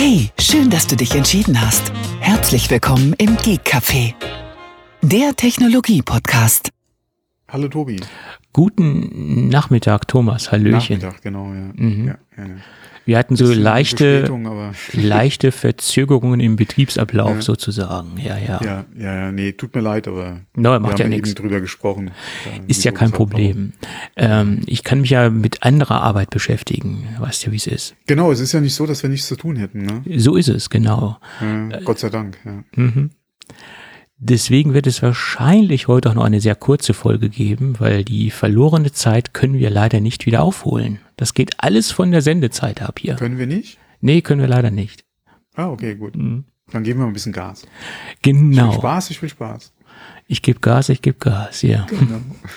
Hey, schön, dass du dich entschieden hast. Herzlich willkommen im Geek Café, der Technologie-Podcast. Hallo Tobi. Guten Nachmittag, Thomas. Hallöchen. Nachmittag, genau, ja. Mhm. Ja. Wir hatten so leichte Verspätung, Verzögerungen im Betriebsablauf sozusagen. Ja, nee, tut mir leid, aber No, wir macht ja haben nichts. eben drüber gesprochen. Ist ja kein Problem. Ich kann mich ja mit anderer Arbeit beschäftigen. Weißt ja, wie es ist. Genau, es ist ja nicht so, dass wir nichts zu tun hätten, ne? So ist es, genau. Gott sei Dank, ja. Mhm. Deswegen wird es wahrscheinlich heute auch noch eine sehr kurze Folge geben, weil die verlorene Zeit können wir leider nicht wieder aufholen. Das geht alles von der Sendezeit ab hier. Können wir nicht? Nee, können wir leider nicht. Ah, okay, gut. Dann geben wir mal ein bisschen Gas. Genau. Ich will Spaß. Ich gebe Gas, ja. Genau.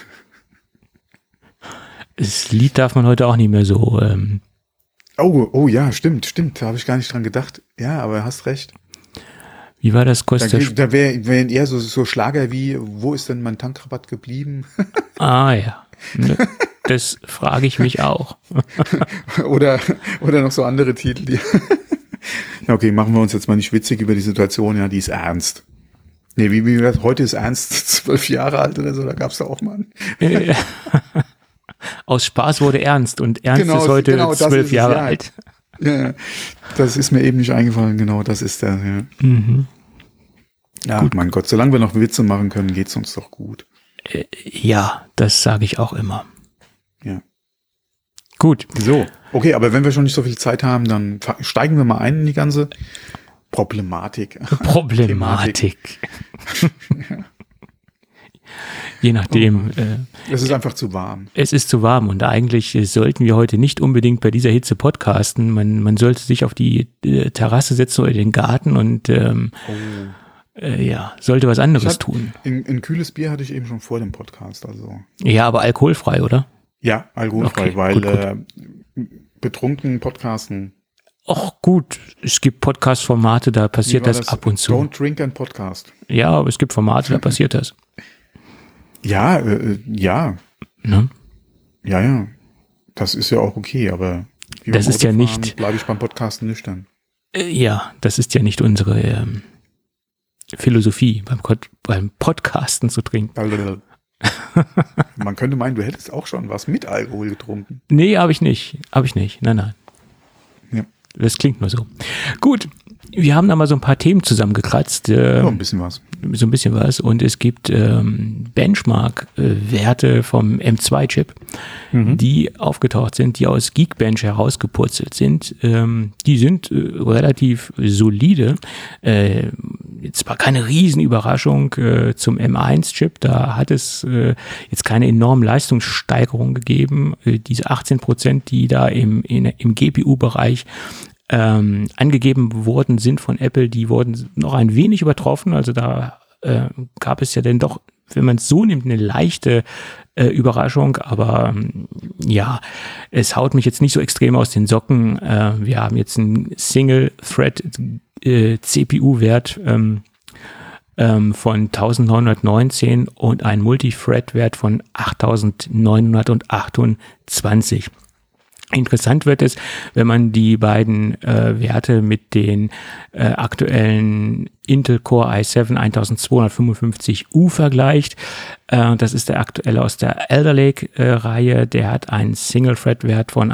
Das Lied darf man heute auch nicht mehr so. Oh ja, stimmt. Da habe ich gar nicht dran gedacht. Ja, aber hast recht. Wie war das? Da wären eher so Schlager wie, wo ist denn mein Tankrabatt geblieben? Ah ja, das frage ich mich auch. oder noch so andere Titel. Die okay, machen wir uns jetzt mal nicht witzig über die Situation. Ja, die ist ernst. Nee, wie das? Heute ist Ernst 12 Jahre alt oder so, da gab's da auch mal einen. Aus Spaß wurde Ernst und Ernst ist heute 12 Jahre alt. Ja, das ist mir eben nicht eingefallen, genau, das ist der, ja. Mhm. Ja, gut. Mein Gott, solange wir noch Witze machen können, geht's uns doch gut. Ja, das sage ich auch immer. Ja. Gut. So, okay, aber wenn wir schon nicht so viel Zeit haben, dann steigen wir mal ein in die ganze Problematik. Ja. Je nachdem. Es ist einfach zu warm. Es ist zu warm und eigentlich sollten wir heute nicht unbedingt bei dieser Hitze podcasten. Man sollte sich auf die Terrasse setzen oder den Garten und sollte was anderes tun. Ein kühles Bier hatte ich eben schon vor dem Podcast. Also. Ja, aber alkoholfrei, oder? Ja, alkoholfrei, okay, weil gut. Betrunken podcasten. Ach gut, es gibt Podcast-Formate, da passiert das ab und zu. Don't drink and podcast. Ja, aber es gibt Formate, da passiert das. Ja. Ne? Ja. Das ist ja auch okay, aber das ist ja nicht. Bleibe ich beim Podcasten nüchtern. Ja, das ist ja nicht unsere Philosophie, beim Podcasten zu trinken. Man könnte meinen, du hättest auch schon was mit Alkohol getrunken. Nee, habe ich nicht. Nein. Ja. Das klingt nur so. Gut, wir haben da mal so ein paar Themen zusammengekratzt. Ein bisschen was. So ein bisschen was. Und es gibt Benchmark-Werte vom M2-Chip, die aufgetaucht sind, die aus Geekbench herausgepurzelt sind. Die sind relativ solide. Jetzt war keine Riesenüberraschung zum M1-Chip. Da hat es jetzt keine enorme Leistungssteigerung gegeben. Diese 18%, die da im GPU-Bereich angegeben worden sind von Apple, die wurden noch ein wenig übertroffen. Also da gab es ja dann doch, wenn man es so nimmt, eine leichte Überraschung. Aber ja, es haut mich jetzt nicht so extrem aus den Socken. Wir haben jetzt einen Single-Thread CPU-Wert von 1919 und einen Multithread-Wert von 8928. Interessant wird es, wenn man die beiden Werte mit den aktuellen Intel Core i7 1255U vergleicht. Das ist der aktuelle aus der Alder Lake Reihe. Der hat einen Single-Thread-Wert von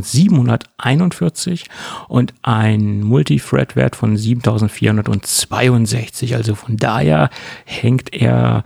1741 und einen Multi-Thread-Wert von 7462. Also von daher hängt der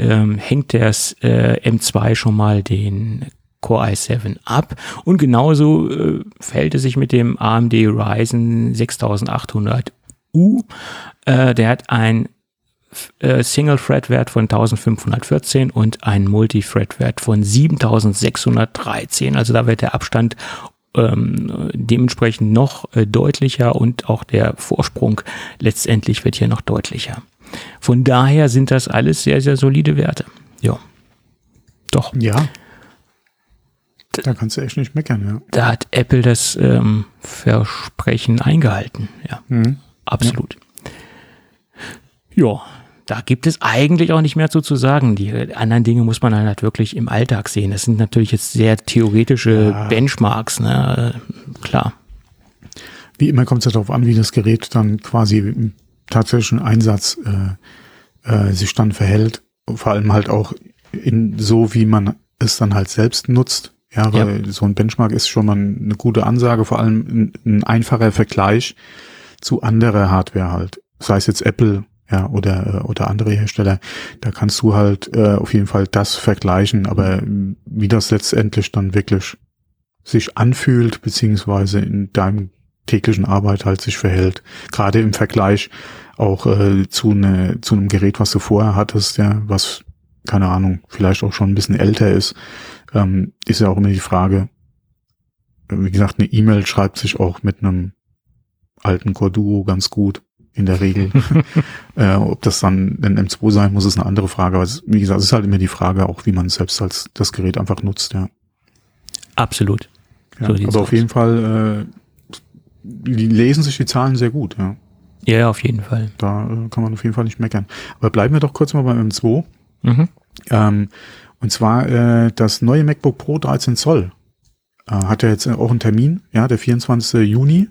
M2 schon mal den Core i7 ab. Und genauso verhält es sich mit dem AMD Ryzen 6800U. Der hat einen Single-Thread-Wert von 1514 und einen Multi-Thread-Wert von 7613. Also da wird der Abstand dementsprechend noch deutlicher und auch der Vorsprung letztendlich wird hier noch deutlicher. Von daher sind das alles sehr, sehr solide Werte. Ja. Doch. Ja. Da kannst du echt nicht meckern, ja. Da hat Apple das Versprechen eingehalten. Ja, absolut. Ja, da gibt es eigentlich auch nicht mehr zu sagen. Die anderen Dinge muss man halt wirklich im Alltag sehen. Das sind natürlich jetzt sehr theoretische Benchmarks, ne? Klar. Wie immer kommt es darauf an, wie das Gerät dann quasi im tatsächlichen Einsatz sich dann verhält. Vor allem halt auch so, wie man es dann halt selbst nutzt. Ja, weil so ein Benchmark ist schon mal eine gute Ansage, vor allem ein einfacher Vergleich zu anderer Hardware halt. Sei es jetzt Apple, ja, oder andere Hersteller. Da kannst du halt auf jeden Fall das vergleichen, aber wie das letztendlich dann wirklich sich anfühlt, beziehungsweise in deinem täglichen Arbeit halt sich verhält. Gerade im Vergleich auch zu einem Gerät, was du vorher hattest, ja, was, keine Ahnung, vielleicht auch schon ein bisschen älter ist, ist ja auch immer die Frage, wie gesagt, eine E-Mail schreibt sich auch mit einem alten Core Duo ganz gut, in der Regel. Ob das dann ein M2 sein muss, ist eine andere Frage. Aber wie gesagt, es ist halt immer die Frage, auch wie man selbst als das Gerät einfach nutzt, ja. Absolut. Ja, so aber auf jeden Fall lesen sich die Zahlen sehr gut, ja. Ja, auf jeden Fall. Da kann man auf jeden Fall nicht meckern. Aber bleiben wir doch kurz mal beim M2. Und zwar das neue MacBook Pro 13 Zoll hat ja jetzt auch einen Termin, ja, der 24. Juni.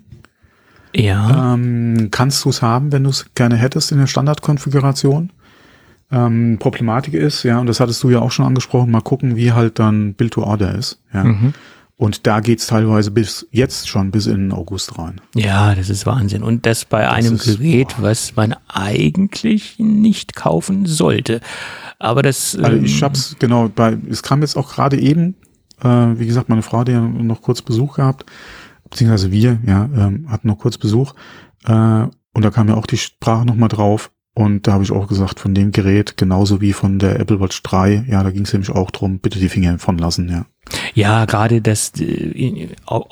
Ja. Kannst du es haben, wenn du es gerne hättest in der Standardkonfiguration. Problematik ist, ja, und das hattest du ja auch schon angesprochen, mal gucken, wie halt dann Build to Order ist, ja. Und da geht's teilweise bis in den August rein. Ja, das ist Wahnsinn. Und das bei einem Gerät, was man eigentlich nicht kaufen sollte. Aber das... Also ich hab's, genau, es kam jetzt auch gerade eben, wie gesagt, meine Frau hat ja noch kurz Besuch gehabt, beziehungsweise wir, ja, hatten noch kurz Besuch, und da kam ja auch die Sprache nochmal drauf. Und da habe ich auch gesagt, von dem Gerät, genauso wie von der Apple Watch 3, ja, da ging es nämlich auch drum, bitte die Finger von lassen, ja. Ja, gerade das in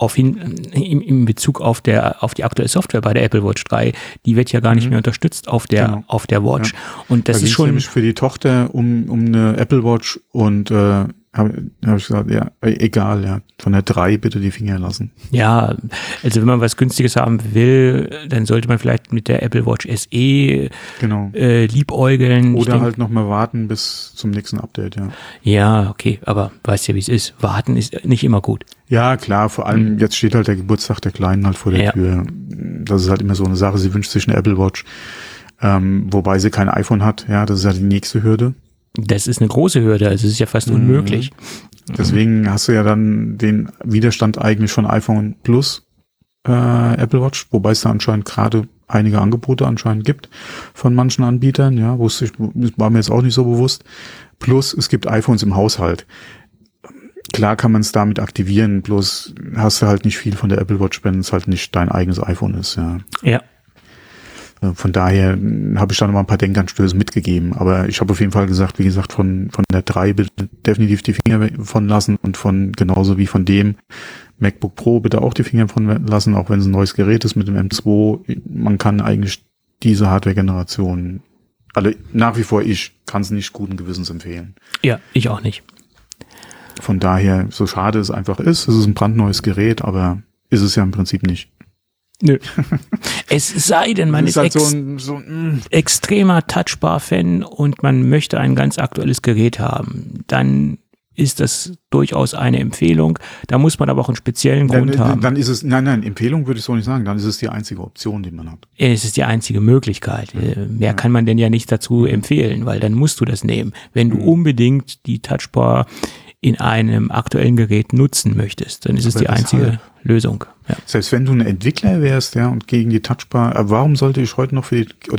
Bezug auf die aktuelle Software bei der Apple Watch 3, die wird ja gar nicht mehr unterstützt auf der Watch. Ja. Und das da ist schon nämlich für die Tochter um eine Apple Watch und habe ich gesagt, ja, egal, ja, von der 3 bitte die Finger lassen. Ja, also wenn man was Günstiges haben will, dann sollte man vielleicht mit der Apple Watch SE liebäugeln. Oder halt nochmal warten bis zum nächsten Update, ja. Ja, okay, aber weißt ja, wie es ist. Warten ist nicht immer gut. Ja, klar, vor allem jetzt steht halt der Geburtstag der Kleinen halt vor der Tür. Das ist halt immer so eine Sache, sie wünscht sich eine Apple Watch, wobei sie kein iPhone hat, ja, das ist ja die nächste Hürde. Das ist eine große Hürde, also es ist ja fast unmöglich. Deswegen hast du ja dann den Widerstand eigentlich von iPhone Plus Apple Watch, wobei es da anscheinend gerade einige Angebote anscheinend gibt von manchen Anbietern, ja, war mir jetzt auch nicht so bewusst. Plus es gibt iPhones im Haushalt. Klar kann man es damit aktivieren, bloß hast du halt nicht viel von der Apple Watch, wenn es halt nicht dein eigenes iPhone ist, ja. Ja. Von daher habe ich da noch mal ein paar Denkanstöße mitgegeben. Aber ich habe auf jeden Fall gesagt, wie gesagt, von der 3 bitte definitiv die Finger von lassen und genauso wie von dem MacBook Pro bitte auch die Finger von lassen, auch wenn es ein neues Gerät ist mit dem M2. Man kann eigentlich diese Hardware-Generation, also nach wie vor kann es nicht guten Gewissens empfehlen. Ja, ich auch nicht. Von daher, so schade es einfach ist, es ist ein brandneues Gerät, aber ist es ja im Prinzip nicht. Nö. Es sei denn, man ist halt extremer Touchbar-Fan und man möchte ein ganz aktuelles Gerät haben. Dann ist das durchaus eine Empfehlung. Da muss man aber auch einen speziellen Grund haben. Dann ist es, nein, Empfehlung würde ich so nicht sagen. Dann ist es die einzige Option, die man hat. Es ist die einzige Möglichkeit. Mehr kann man denn ja nicht dazu empfehlen, weil dann musst du das nehmen. Wenn du unbedingt die Touchbar in einem aktuellen Gerät nutzen möchtest, dann ist es die einzige Lösung. Ja. Selbst wenn du ein Entwickler wärst, ja, und gegen die Touchbar, warum sollte ich heute noch für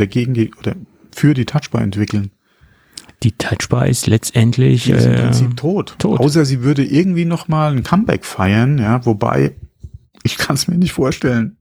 die Touchbar entwickeln? Die Touchbar ist letztendlich die ist im Prinzip tot. Außer sie würde irgendwie noch mal ein Comeback feiern, ja, wobei ich kann es mir nicht vorstellen.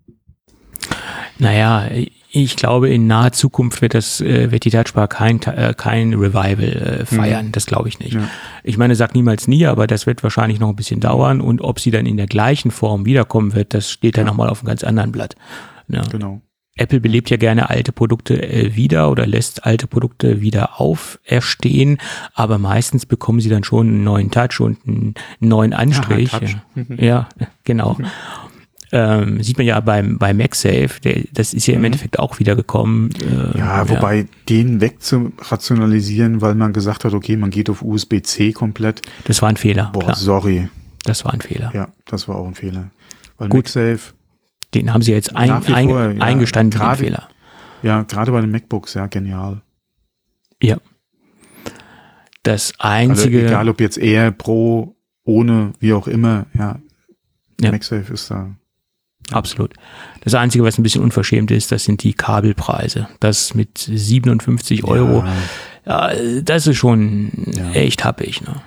Naja, ich glaube, in naher Zukunft wird die Touchbar kein Revival feiern. Das glaube ich nicht. Ja. Ich meine, sag niemals nie, aber das wird wahrscheinlich noch ein bisschen dauern. Und ob sie dann in der gleichen Form wiederkommen wird, das steht dann nochmal auf einem ganz anderen Blatt. Ja. Genau. Apple belebt ja gerne alte Produkte wieder oder lässt alte Produkte wieder auferstehen, aber meistens bekommen sie dann schon einen neuen Touch und einen neuen Anstrich. Ja, genau. Sieht man ja bei MagSafe, das ist ja im Endeffekt auch wieder gekommen. Wobei den wegzurationalisieren, weil man gesagt hat, okay, man geht auf USB-C komplett. Das war ein Fehler. Sorry. Das war ein Fehler. Ja, das war auch ein Fehler. Weil gut. MagSafe, Den haben sie jetzt eingestanden, den Fehler. Ja, gerade bei den MacBooks, ja, genial. Ja. Das Einzige... Also egal, ob jetzt Air, Pro, ohne, wie auch immer, ja. MagSafe ist da. Absolut. Das Einzige, was ein bisschen unverschämt ist, das sind die Kabelpreise. Das mit 57 Euro, ja, das ist schon echt happig. Ne?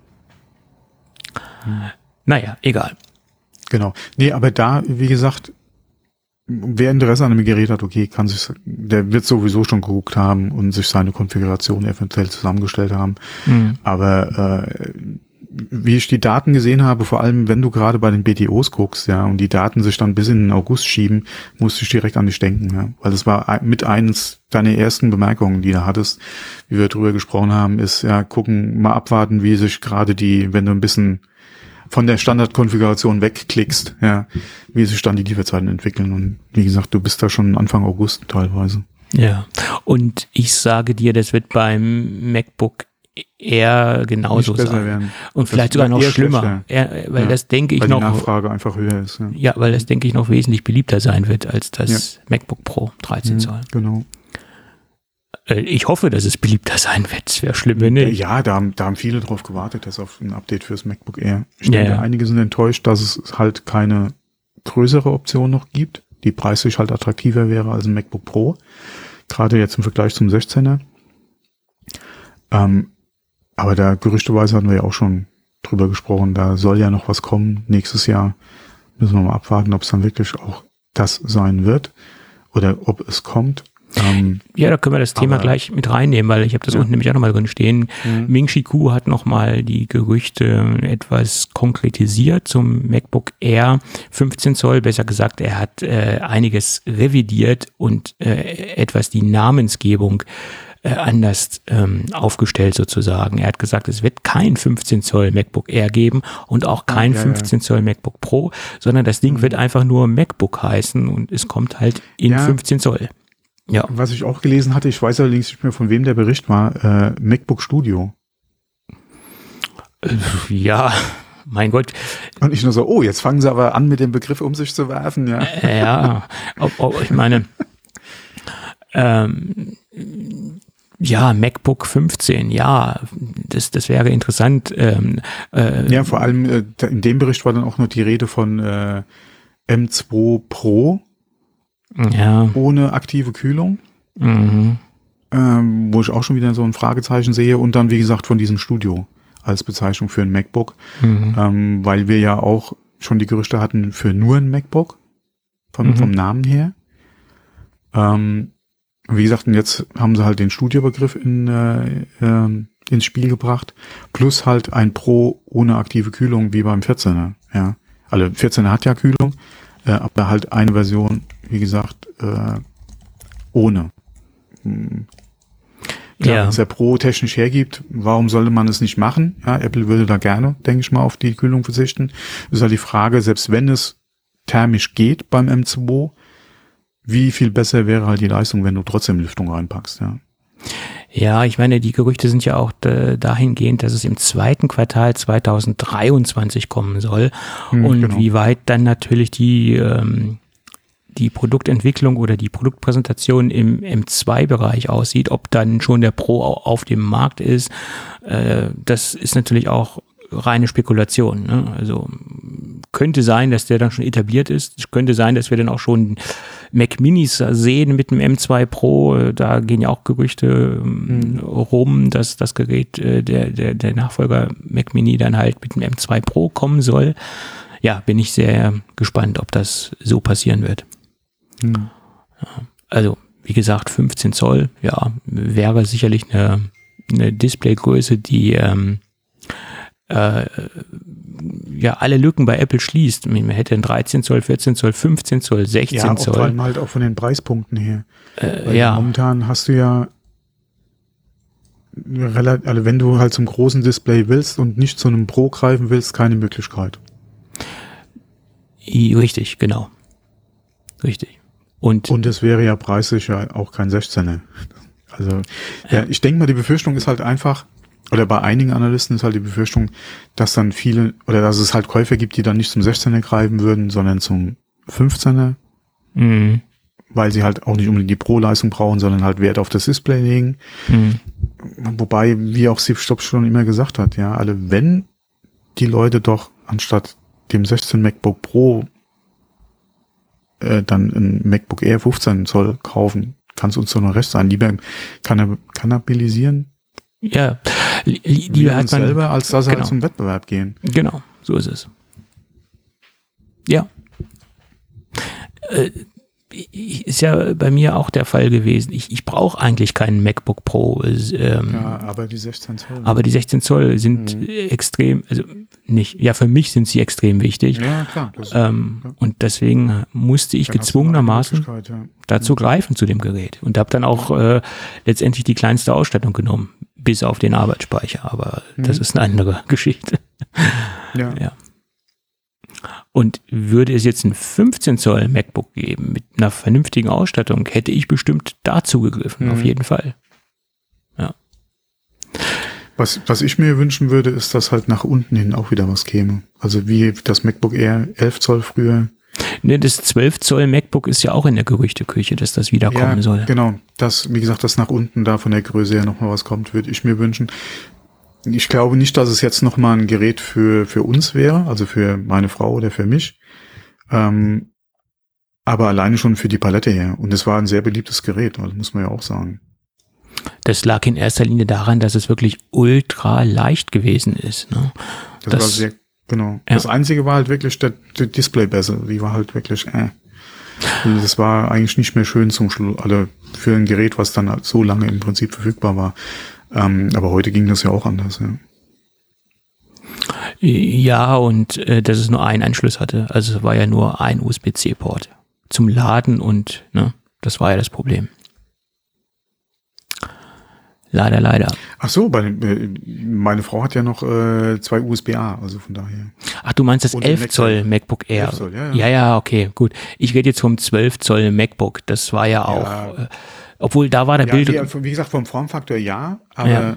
Naja, egal. Genau. Nee, aber da, wie gesagt, wer Interesse an einem Gerät hat, okay, der wird sowieso schon geguckt haben und sich seine Konfiguration eventuell zusammengestellt haben. Aber wie ich die Daten gesehen habe, vor allem wenn du gerade bei den BTOs guckst, ja, und die Daten sich dann bis in den August schieben, musste ich direkt an dich denken, ja, weil das war mit eines deiner ersten Bemerkungen, die du hattest, wie wir drüber gesprochen haben, ist, ja, mal abwarten, wie sich gerade wenn du ein bisschen von der Standardkonfiguration wegklickst, ja, wie sich dann die Lieferzeiten entwickeln. Und wie gesagt, du bist da schon Anfang August teilweise. Ja, und ich sage dir, das wird beim MacBook Air genauso sein. Und das vielleicht sogar noch schlimmer, weil das denke ich noch... Weil die Nachfrage einfach höher ist. Ja, weil das denke ich noch wesentlich beliebter sein wird als das MacBook Pro 13 Zoll. Genau. Ich hoffe, dass es beliebter sein wird. Es wäre schlimm, wenn nicht. Ja, da haben viele drauf gewartet, dass auf ein Update fürs MacBook Air. Ich denke, einige sind enttäuscht, dass es halt keine größere Option noch gibt, die preislich halt attraktiver wäre als ein MacBook Pro. Gerade jetzt im Vergleich zum 16er. Aber da gerüchteweise hatten wir ja auch schon drüber gesprochen, da soll ja noch was kommen. Nächstes Jahr müssen wir mal abwarten, ob es dann wirklich auch das sein wird oder ob es kommt. Ja, da können wir das Thema gleich mit reinnehmen, weil ich habe das unten nämlich auch nochmal drin stehen. Ming-Chi Kuo hat nochmal die Gerüchte etwas konkretisiert zum MacBook Air 15 Zoll. Besser gesagt, er hat einiges revidiert und etwas die Namensgebung anders aufgestellt sozusagen. Er hat gesagt, es wird kein 15 Zoll MacBook Air geben und auch kein 15 Zoll MacBook Pro, sondern das Ding wird einfach nur MacBook heißen und es kommt halt in 15 Zoll. Ja. Was ich auch gelesen hatte, ich weiß allerdings nicht mehr, von wem der Bericht war, MacBook Studio. Ja, mein Gott. Und ich nur so, jetzt fangen sie aber an, mit dem Begriff um sich zu werfen, ja. Ja, ich meine, ja, MacBook 15, ja, das wäre interessant. Ja, vor allem in dem Bericht war dann auch noch die Rede von M2 Pro. Ja. Ohne aktive Kühlung, wo ich auch schon wieder so ein Fragezeichen sehe und dann, wie gesagt, von diesem Studio als Bezeichnung für ein MacBook, weil wir ja auch schon die Gerüchte hatten für nur ein MacBook, vom Namen her. Wie gesagt, und jetzt haben sie halt den Studiobegriff ins Spiel gebracht, plus halt ein Pro ohne aktive Kühlung wie beim 14er, ja. Also 14er hat ja Kühlung, aber halt eine Version, wie gesagt, ohne. Klar, wenn es der Pro technisch hergibt, warum sollte man es nicht machen? Ja, Apple würde da gerne, denke ich mal, auf die Kühlung verzichten. Das ist halt die Frage, selbst wenn es thermisch geht beim M2, wie viel besser wäre halt die Leistung, wenn du trotzdem Lüftung reinpackst, ja. Ja, ich meine, die Gerüchte sind ja auch dahingehend, dass es im zweiten Quartal 2023 kommen soll. Und genau. Wie weit dann natürlich die Produktentwicklung oder die Produktpräsentation im M2-Bereich aussieht, ob dann schon der Pro auf dem Markt ist, das ist natürlich auch reine Spekulation. Ne? Also könnte sein, dass der dann schon etabliert ist. Es könnte sein, dass wir dann auch schon Mac Minis sehen mit dem M2 Pro. Da gehen ja auch Gerüchte rum, dass das Gerät, der Nachfolger Mac Mini dann halt mit dem M2 Pro kommen soll. Ja, bin ich sehr gespannt, ob das so passieren wird. Ja, also, wie gesagt, 15 Zoll, ja, wäre sicherlich eine Displaygröße, die ja alle Lücken bei Apple schließt. Man hätte ein 13 Zoll, 14 Zoll, 15 Zoll, 16 Zoll. Vor allem halt auch von den Preispunkten her. Ja. Momentan hast du ja also wenn du halt zum großen Display willst und nicht zu einem Pro greifen willst, keine Möglichkeit. Richtig, genau. Richtig. Und es wäre ja preislich ja auch kein 16er. Also, ja, ich denke mal, die Befürchtung ist halt einfach, oder bei einigen Analysten ist halt die Befürchtung, dass dann viele, oder dass es halt Käufer gibt, die dann nicht zum 16er greifen würden, sondern zum 15er, weil sie halt auch nicht unbedingt die Pro-Leistung brauchen, sondern halt Wert auf das Display legen. Wobei, wie auch Steve Jobs schon immer gesagt hat, ja, wenn die Leute doch anstatt dem 16 MacBook Pro dann ein MacBook Air 15 Zoll kaufen, kann es uns doch noch recht sein. Lieber kannabilisieren. Ja, lieber hat man selber, als dass halt zum Wettbewerb gehen. Genau, so ist es. Ja. Ist ja bei mir auch der Fall gewesen. Ich brauche eigentlich keinen MacBook Pro. Aber die 16 Zoll. Aber die 16 Zoll sind extrem, also nicht, ja, für mich sind sie extrem wichtig. Ja, klar. Und deswegen musste ich gezwungenermaßen dazu greifen zu dem Gerät. Und habe dann auch letztendlich die kleinste Ausstattung genommen, bis auf den Arbeitsspeicher. Aber das ist eine andere Geschichte. Ja. Und würde es jetzt ein 15 Zoll MacBook geben mit einer vernünftigen Ausstattung, hätte ich bestimmt dazu gegriffen, auf jeden Fall. Ja. Was ich mir wünschen würde, ist, dass halt nach unten hin auch wieder was käme. Also wie das MacBook Air 11 Zoll früher. Ne, das 12 Zoll MacBook ist ja auch in der Gerüchteküche, dass das wiederkommen soll. Genau. Wie gesagt, dass nach unten da von der Größe her nochmal was kommt, würde ich mir wünschen. Ich glaube nicht, dass es jetzt nochmal ein Gerät für uns wäre, also für meine Frau oder für mich. Aber alleine schon für die Palette her. Und es war ein sehr beliebtes Gerät, also muss man ja auch sagen. Das lag in erster Linie daran, dass es wirklich ultra leicht gewesen ist. Ne? Das war sehr, genau. Ja. Das Einzige war halt wirklich der Display-Bezel. Die war halt wirklich, Also das war eigentlich nicht mehr schön zum Schluss, also für ein Gerät, was dann halt so lange im Prinzip verfügbar war. Aber heute ging das ja auch anders, ja. Ja, und dass es nur einen Anschluss hatte. Also es war ja nur ein USB-C-Port zum Laden und das war ja das Problem. Leider. Ach so, meine Frau hat ja noch 2 USB-A, also von daher. Ach, du meinst das 11 Zoll MacBook Air? 11 Zoll, ja, okay, gut. Ich rede jetzt vom 12 Zoll MacBook. Das war ja auch, obwohl da war der Bild. Wie gesagt, vom Formfaktor aber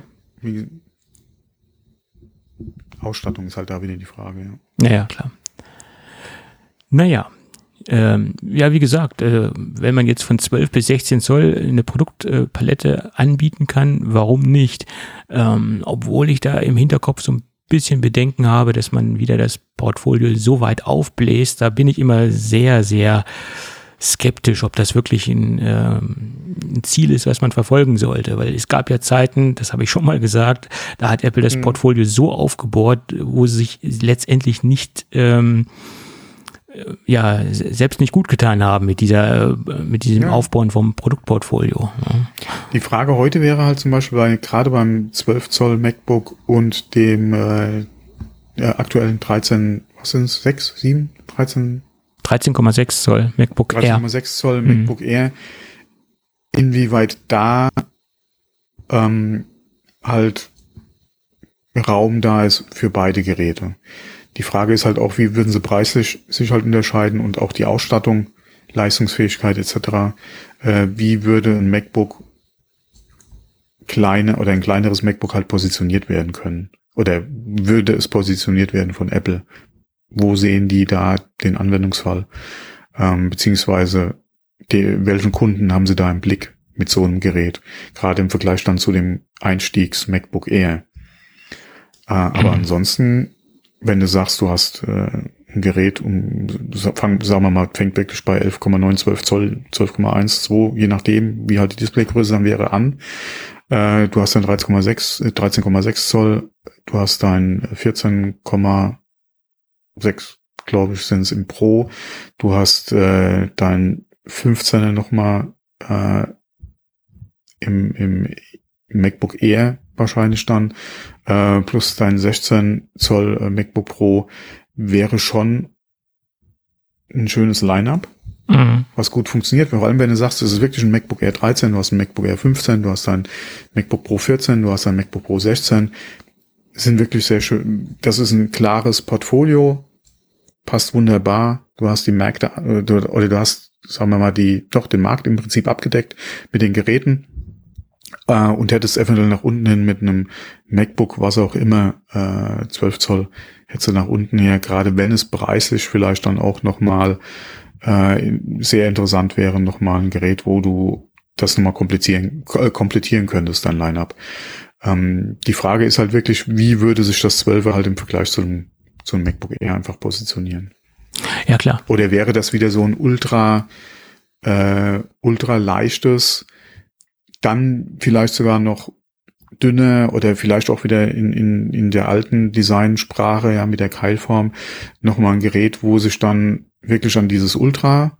Ausstattung ist halt da wieder die Frage. Ja, klar. Naja. Wie gesagt, wenn man jetzt von 12 bis 16 Zoll eine Produktpalette anbieten kann, warum nicht? Obwohl ich da im Hinterkopf so ein bisschen Bedenken habe, dass man wieder das Portfolio so weit aufbläst, da bin ich immer sehr, sehr skeptisch, ob das wirklich ein Ziel ist, was man verfolgen sollte, weil es gab ja Zeiten, das habe ich schon mal gesagt, da hat Apple das Portfolio so aufgebohrt, wo sie sich letztendlich nicht selbst nicht gut getan haben mit diesem Aufbauen vom Produktportfolio. Ja. Die Frage heute wäre halt zum Beispiel gerade beim 12 Zoll MacBook und dem aktuellen 13, was sind es, 6, 7, 13? 13,6 Zoll MacBook Air. 13,6 Zoll MacBook Air. Inwieweit da halt Raum da ist für beide Geräte. Die Frage ist halt auch, wie würden sie preislich sich halt unterscheiden und auch die Ausstattung, Leistungsfähigkeit etc. Wie würde ein MacBook ein kleineres MacBook halt positioniert werden können? Oder würde es positioniert werden von Apple? Wo sehen die da den Anwendungsfall? Beziehungsweise welchen Kunden haben sie da im Blick mit so einem Gerät? Gerade im Vergleich dann zu dem Einstiegs MacBook Air. Aber ansonsten, wenn du sagst, du hast ein Gerät, sagen wir mal, fängt wirklich bei 11,9, 12 Zoll, 12,1, 2, je nachdem, wie halt die Displaygröße dann wäre an. Du hast dann 13,6 Zoll, du hast dein 14,6, glaube ich, sind es im Pro. Du hast dein 15er nochmal im MacBook Air wahrscheinlich dann, plus dein 16 Zoll MacBook Pro, wäre schon ein schönes Line-Up, was gut funktioniert. Vor allem, wenn du sagst, es ist wirklich ein MacBook Air 13, du hast ein MacBook Air 15, du hast ein MacBook Pro 14, du hast ein MacBook Pro 16, sind wirklich sehr schön. Das ist ein klares Portfolio, passt wunderbar. Du hast die Märkte, oder du hast, sagen wir mal, den Markt im Prinzip abgedeckt mit den Geräten. Und hättest eventuell nach unten hin mit einem MacBook, was auch immer, 12 Zoll, hättest du nach unten her, gerade wenn es preislich vielleicht dann auch nochmal sehr interessant wäre nochmal ein Gerät, wo du das nochmal komplettieren könntest, dein Line-Up. Die Frage ist halt wirklich, wie würde sich das 12er halt im Vergleich zu einem MacBook Air einfach positionieren? Ja, klar. Oder wäre das wieder so ein ultra leichtes, dann vielleicht sogar noch dünner oder vielleicht auch wieder in der alten Designsprache, ja, mit der Keilform, nochmal ein Gerät, wo sich dann wirklich an dieses Ultra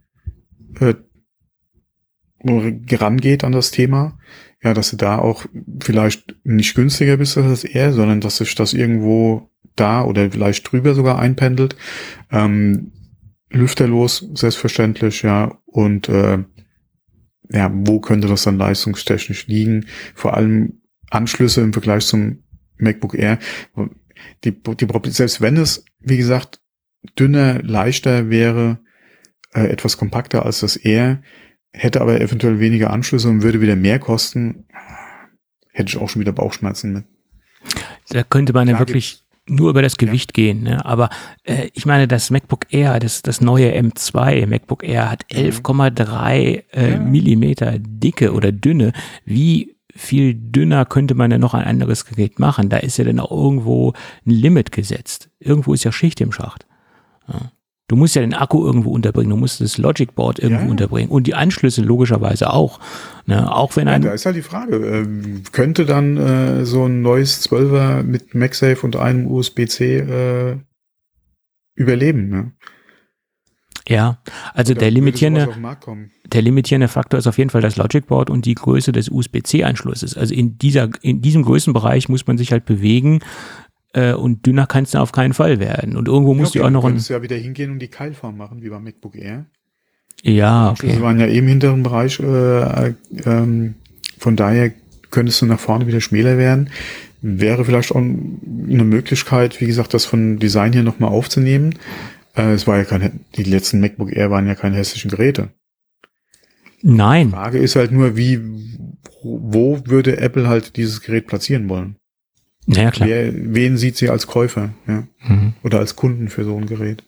rangeht an das Thema, ja, dass du da auch vielleicht nicht günstiger bist als das Air, sondern dass sich das irgendwo da oder vielleicht drüber sogar einpendelt. Lüfterlos, selbstverständlich, ja, und ja, wo könnte das dann leistungstechnisch liegen? Vor allem Anschlüsse im Vergleich zum MacBook Air. Selbst wenn es, wie gesagt, dünner, leichter wäre, etwas kompakter als das Air, hätte aber eventuell weniger Anschlüsse und würde wieder mehr kosten, hätte ich auch schon wieder Bauchschmerzen mit. Da könnte man ja wirklich nur über das Gewicht gehen, ne? Aber ich meine, das MacBook Air, das neue M2 MacBook Air hat 11,3 Millimeter Dicke oder Dünne. Wie viel dünner könnte man denn noch ein anderes Gerät machen? Da ist ja dann auch irgendwo ein Limit gesetzt. Irgendwo ist ja Schicht im Schacht. Ja. Du musst ja den Akku irgendwo unterbringen, du musst das Logic Board irgendwo unterbringen und die Anschlüsse logischerweise auch. Ne? Auch wenn da ist halt die Frage, könnte dann so ein neues 12er mit MagSafe und einem USB-C überleben? Ne? Ja, also der limitierende Faktor ist auf jeden Fall das Logic Board und die Größe des USB-C-Anschlusses. Also in diesem Größenbereich muss man sich halt bewegen. Und dünner kann es dann auf keinen Fall werden. Und irgendwo musst du auch noch Du könntest ja wieder hingehen und die Keilform machen, wie beim MacBook Air. Ja, okay. Das waren ja im hinteren Bereich, von daher könntest du nach vorne wieder schmäler werden. Wäre vielleicht auch eine Möglichkeit, wie gesagt, das von Design her nochmal aufzunehmen. Es war ja die letzten MacBook Air waren ja keine hässlichen Geräte. Nein. Die Frage ist halt nur, wo würde Apple halt dieses Gerät platzieren wollen? Naja, klar. Wen sieht sie als Käufer, ja? Oder als Kunden für so ein Gerät?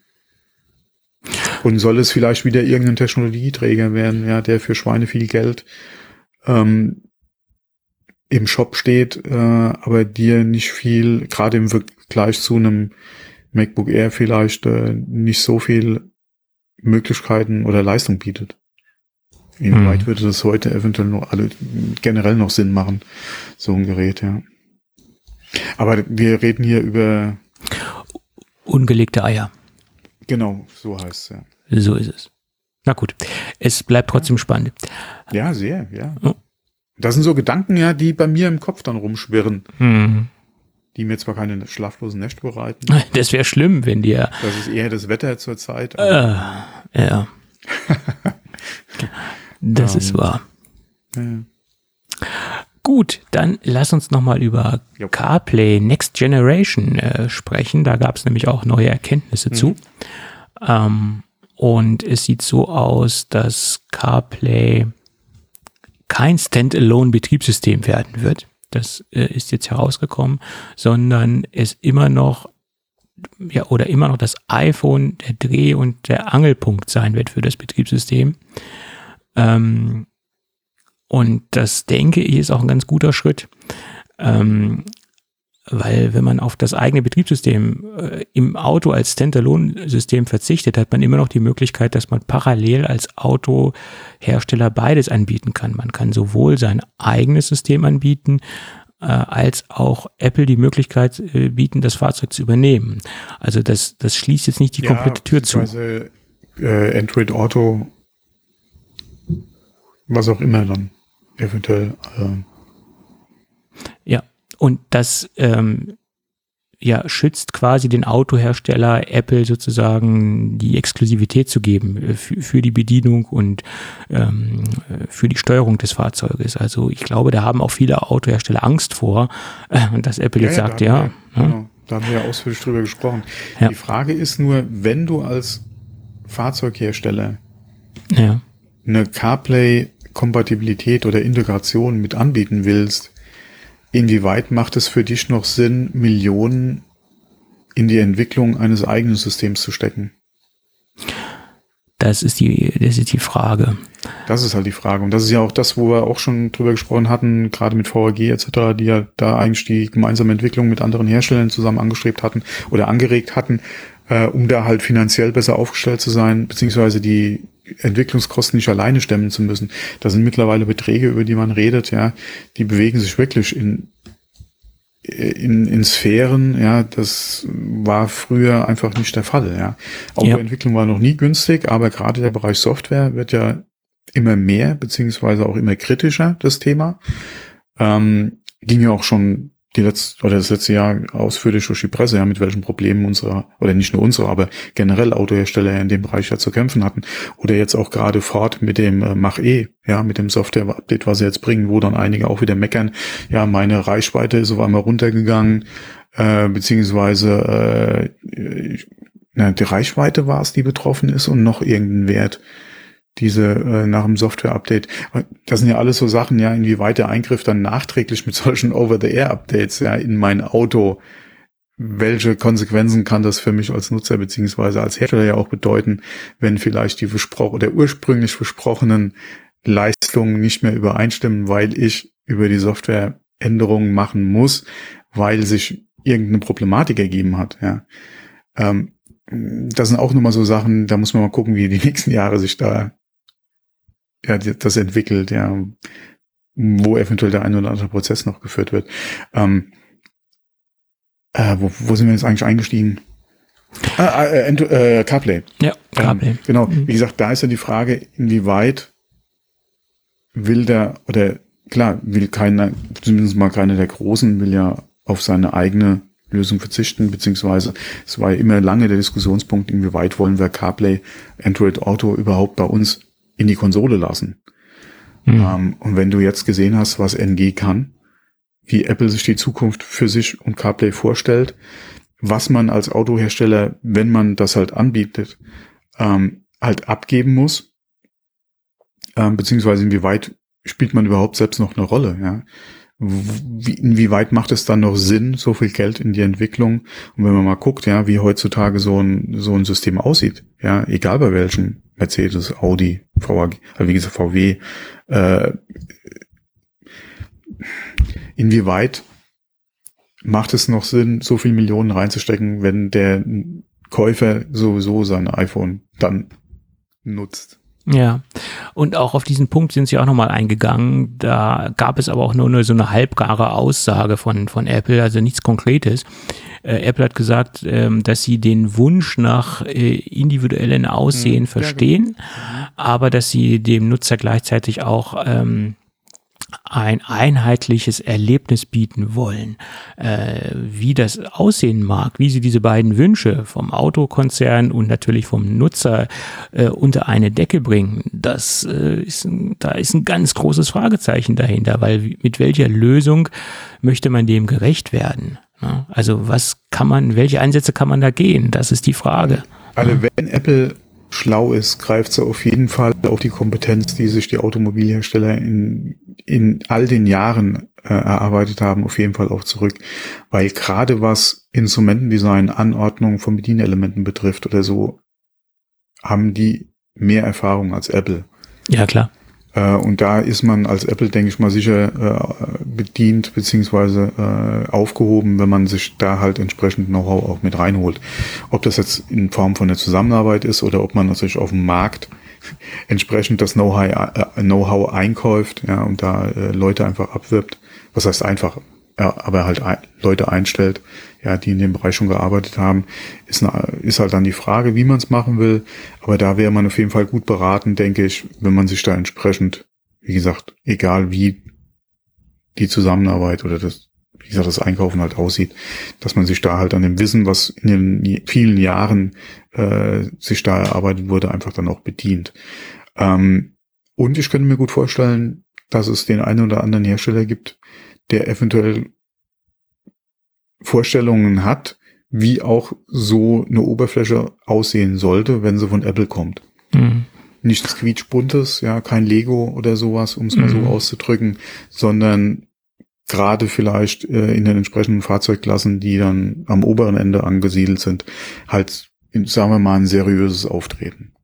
Und soll es vielleicht wieder irgendein Technologieträger werden, ja, der für Schweine viel Geld im Shop steht, aber dir nicht viel, gerade im Vergleich zu einem MacBook Air vielleicht nicht so viel Möglichkeiten oder Leistung bietet? Inwieweit würde das heute eventuell noch generell noch Sinn machen, so ein Gerät, ja? Aber wir reden hier über ungelegte Eier. Genau, so heißt es, ja. So ist es. Na gut, es bleibt trotzdem spannend. Ja, sehr, ja. Das sind so Gedanken, ja, die bei mir im Kopf dann rumschwirren. Die mir zwar keine schlaflosen Nächte bereiten. Das wäre schlimm, wenn dir... Das ist eher das Wetter zur Zeit. Ja. Das ist wahr. Ja. Gut, dann lass uns nochmal über CarPlay Next Generation sprechen. Da gab es nämlich auch neue Erkenntnisse zu. Und es sieht so aus, dass CarPlay kein Standalone-Betriebssystem werden wird. Das ist jetzt herausgekommen, sondern es immer noch das iPhone der Dreh- und der Angelpunkt sein wird für das Betriebssystem. Und das, denke ich, ist auch ein ganz guter Schritt, weil wenn man auf das eigene Betriebssystem im Auto als Standalone-System verzichtet, hat man immer noch die Möglichkeit, dass man parallel als Autohersteller beides anbieten kann. Man kann sowohl sein eigenes System anbieten, als auch Apple die Möglichkeit bieten, das Fahrzeug zu übernehmen. Also das schließt jetzt nicht die komplette Tür zu. Android Auto, was auch immer dann eventuell. Ja, und das schützt quasi den Autohersteller Apple sozusagen die Exklusivität zu geben für die Bedienung und für die Steuerung des Fahrzeuges. Also ich glaube, da haben auch viele Autohersteller Angst vor, dass Apple jetzt sagt, genau, da haben wir ja ausführlich drüber gesprochen. Ja. Die Frage ist nur, wenn du als Fahrzeughersteller eine CarPlay-Kompatibilität oder Integration mit anbieten willst, inwieweit macht es für dich noch Sinn, Millionen in die Entwicklung eines eigenen Systems zu stecken? Das ist die Frage. Das ist halt die Frage. Und das ist ja auch das, wo wir auch schon drüber gesprochen hatten, gerade mit VAG etc., die ja da eigentlich die gemeinsame Entwicklung mit anderen Herstellern zusammen angestrebt hatten oder angeregt hatten, um da halt finanziell besser aufgestellt zu sein, beziehungsweise die Entwicklungskosten nicht alleine stemmen zu müssen. Das sind mittlerweile Beträge, über die man redet, ja, die bewegen sich wirklich in Sphären, ja, das war früher einfach nicht der Fall, ja. Autoentwicklung war noch nie günstig, aber gerade der Bereich Software wird ja immer mehr, beziehungsweise auch immer kritischer, das Thema. Ging ja auch schon das letzte Jahr ausführlich durch die Presse, ja, mit welchen Problemen oder nicht nur unsere, aber generell Autohersteller in dem Bereich ja zu kämpfen hatten. Oder jetzt auch gerade Ford mit dem Mach-E, ja, mit dem Software-Update, was sie jetzt bringen, wo dann einige auch wieder meckern, ja, meine Reichweite ist auf einmal runtergegangen, beziehungsweise die Reichweite war es, die betroffen ist und noch irgendein Wert. Nach dem Software-Update. Das sind ja alles so Sachen, ja, inwieweit der Eingriff dann nachträglich mit solchen Over-the-Air-Updates, ja, in mein Auto, welche Konsequenzen kann das für mich als Nutzer beziehungsweise als Hersteller ja auch bedeuten, wenn vielleicht die ursprünglich versprochenen Leistungen nicht mehr übereinstimmen, weil ich über die Software Änderungen machen muss, weil sich irgendeine Problematik ergeben hat, ja. Das sind auch nochmal so Sachen, da muss man mal gucken, wie die nächsten Jahre sich da das entwickelt, ja, wo eventuell der ein oder andere Prozess noch geführt wird. Wo sind wir jetzt eigentlich eingestiegen? CarPlay. Ja, CarPlay. Genau, wie gesagt, da ist ja die Frage, inwieweit will keiner, zumindest mal keiner der Großen, will ja auf seine eigene Lösung verzichten, beziehungsweise es war ja immer lange der Diskussionspunkt, inwieweit wollen wir CarPlay, Android Auto überhaupt bei uns in die Konsole lassen. Und wenn du jetzt gesehen hast, was NG kann, wie Apple sich die Zukunft für sich und CarPlay vorstellt, was man als Autohersteller, wenn man das halt anbietet, halt abgeben muss, beziehungsweise inwieweit spielt man überhaupt selbst noch eine Rolle, ja. Inwieweit macht es dann noch Sinn, so viel Geld in die Entwicklung? Und wenn man mal guckt, ja, wie heutzutage so ein System aussieht, ja, egal bei welchem, Mercedes, Audi, VW, wie gesagt, VW, inwieweit macht es noch Sinn, so viel Millionen reinzustecken, wenn der Käufer sowieso sein iPhone dann nutzt? Ja, und auch auf diesen Punkt sind sie auch nochmal eingegangen. Da gab es aber auch nur so eine halbgare Aussage von Apple, also nichts Konkretes. Apple hat gesagt, dass sie den Wunsch nach individuellen Aussehen verstehen, aber dass sie dem Nutzer gleichzeitig auch ein einheitliches Erlebnis bieten wollen. Wie das aussehen mag, wie sie diese beiden Wünsche vom Autokonzern und natürlich vom Nutzer unter eine Decke bringen, da ist ein ganz großes Fragezeichen dahinter, weil mit welcher Lösung möchte man dem gerecht werden? Ja, also welche Ansätze kann man da gehen? Das ist die Frage. Also wenn Apple schlau ist, greift sie auf jeden Fall auf die Kompetenz, die sich die Automobilhersteller in all den Jahren erarbeitet haben, auf jeden Fall auch zurück. Weil gerade was Instrumentendesign, Anordnung von Bedienelementen betrifft oder so, haben die mehr Erfahrung als Apple. Ja, klar. Und da ist man als Apple, denke ich mal, sicher bedient beziehungsweise aufgehoben, wenn man sich da halt entsprechend Know-how auch mit reinholt. Ob das jetzt in Form von der Zusammenarbeit ist oder ob man natürlich auf dem Markt entsprechend das Know-how einkauft, ja, und da Leute einfach abwirbt. Was heißt einfach? Ja, aber halt Leute einstellt, ja, die in dem Bereich schon gearbeitet haben, ist halt dann die Frage, wie man es machen will. Aber da wäre man auf jeden Fall gut beraten, denke ich, wenn man sich da entsprechend, wie gesagt, egal wie die Zusammenarbeit oder das Einkaufen halt aussieht, dass man sich da halt an dem Wissen, was in den vielen Jahren sich da erarbeitet wurde, einfach dann auch bedient. Und ich könnte mir gut vorstellen, dass es den einen oder anderen Hersteller gibt, der eventuell Vorstellungen hat, wie auch so eine Oberfläche aussehen sollte, wenn sie von Apple kommt. Mhm. Nichts quietschbuntes, ja, kein Lego oder sowas, um es mal so auszudrücken, sondern gerade vielleicht in den entsprechenden Fahrzeugklassen, die dann am oberen Ende angesiedelt sind, halt, sagen wir mal, ein seriöses Auftreten.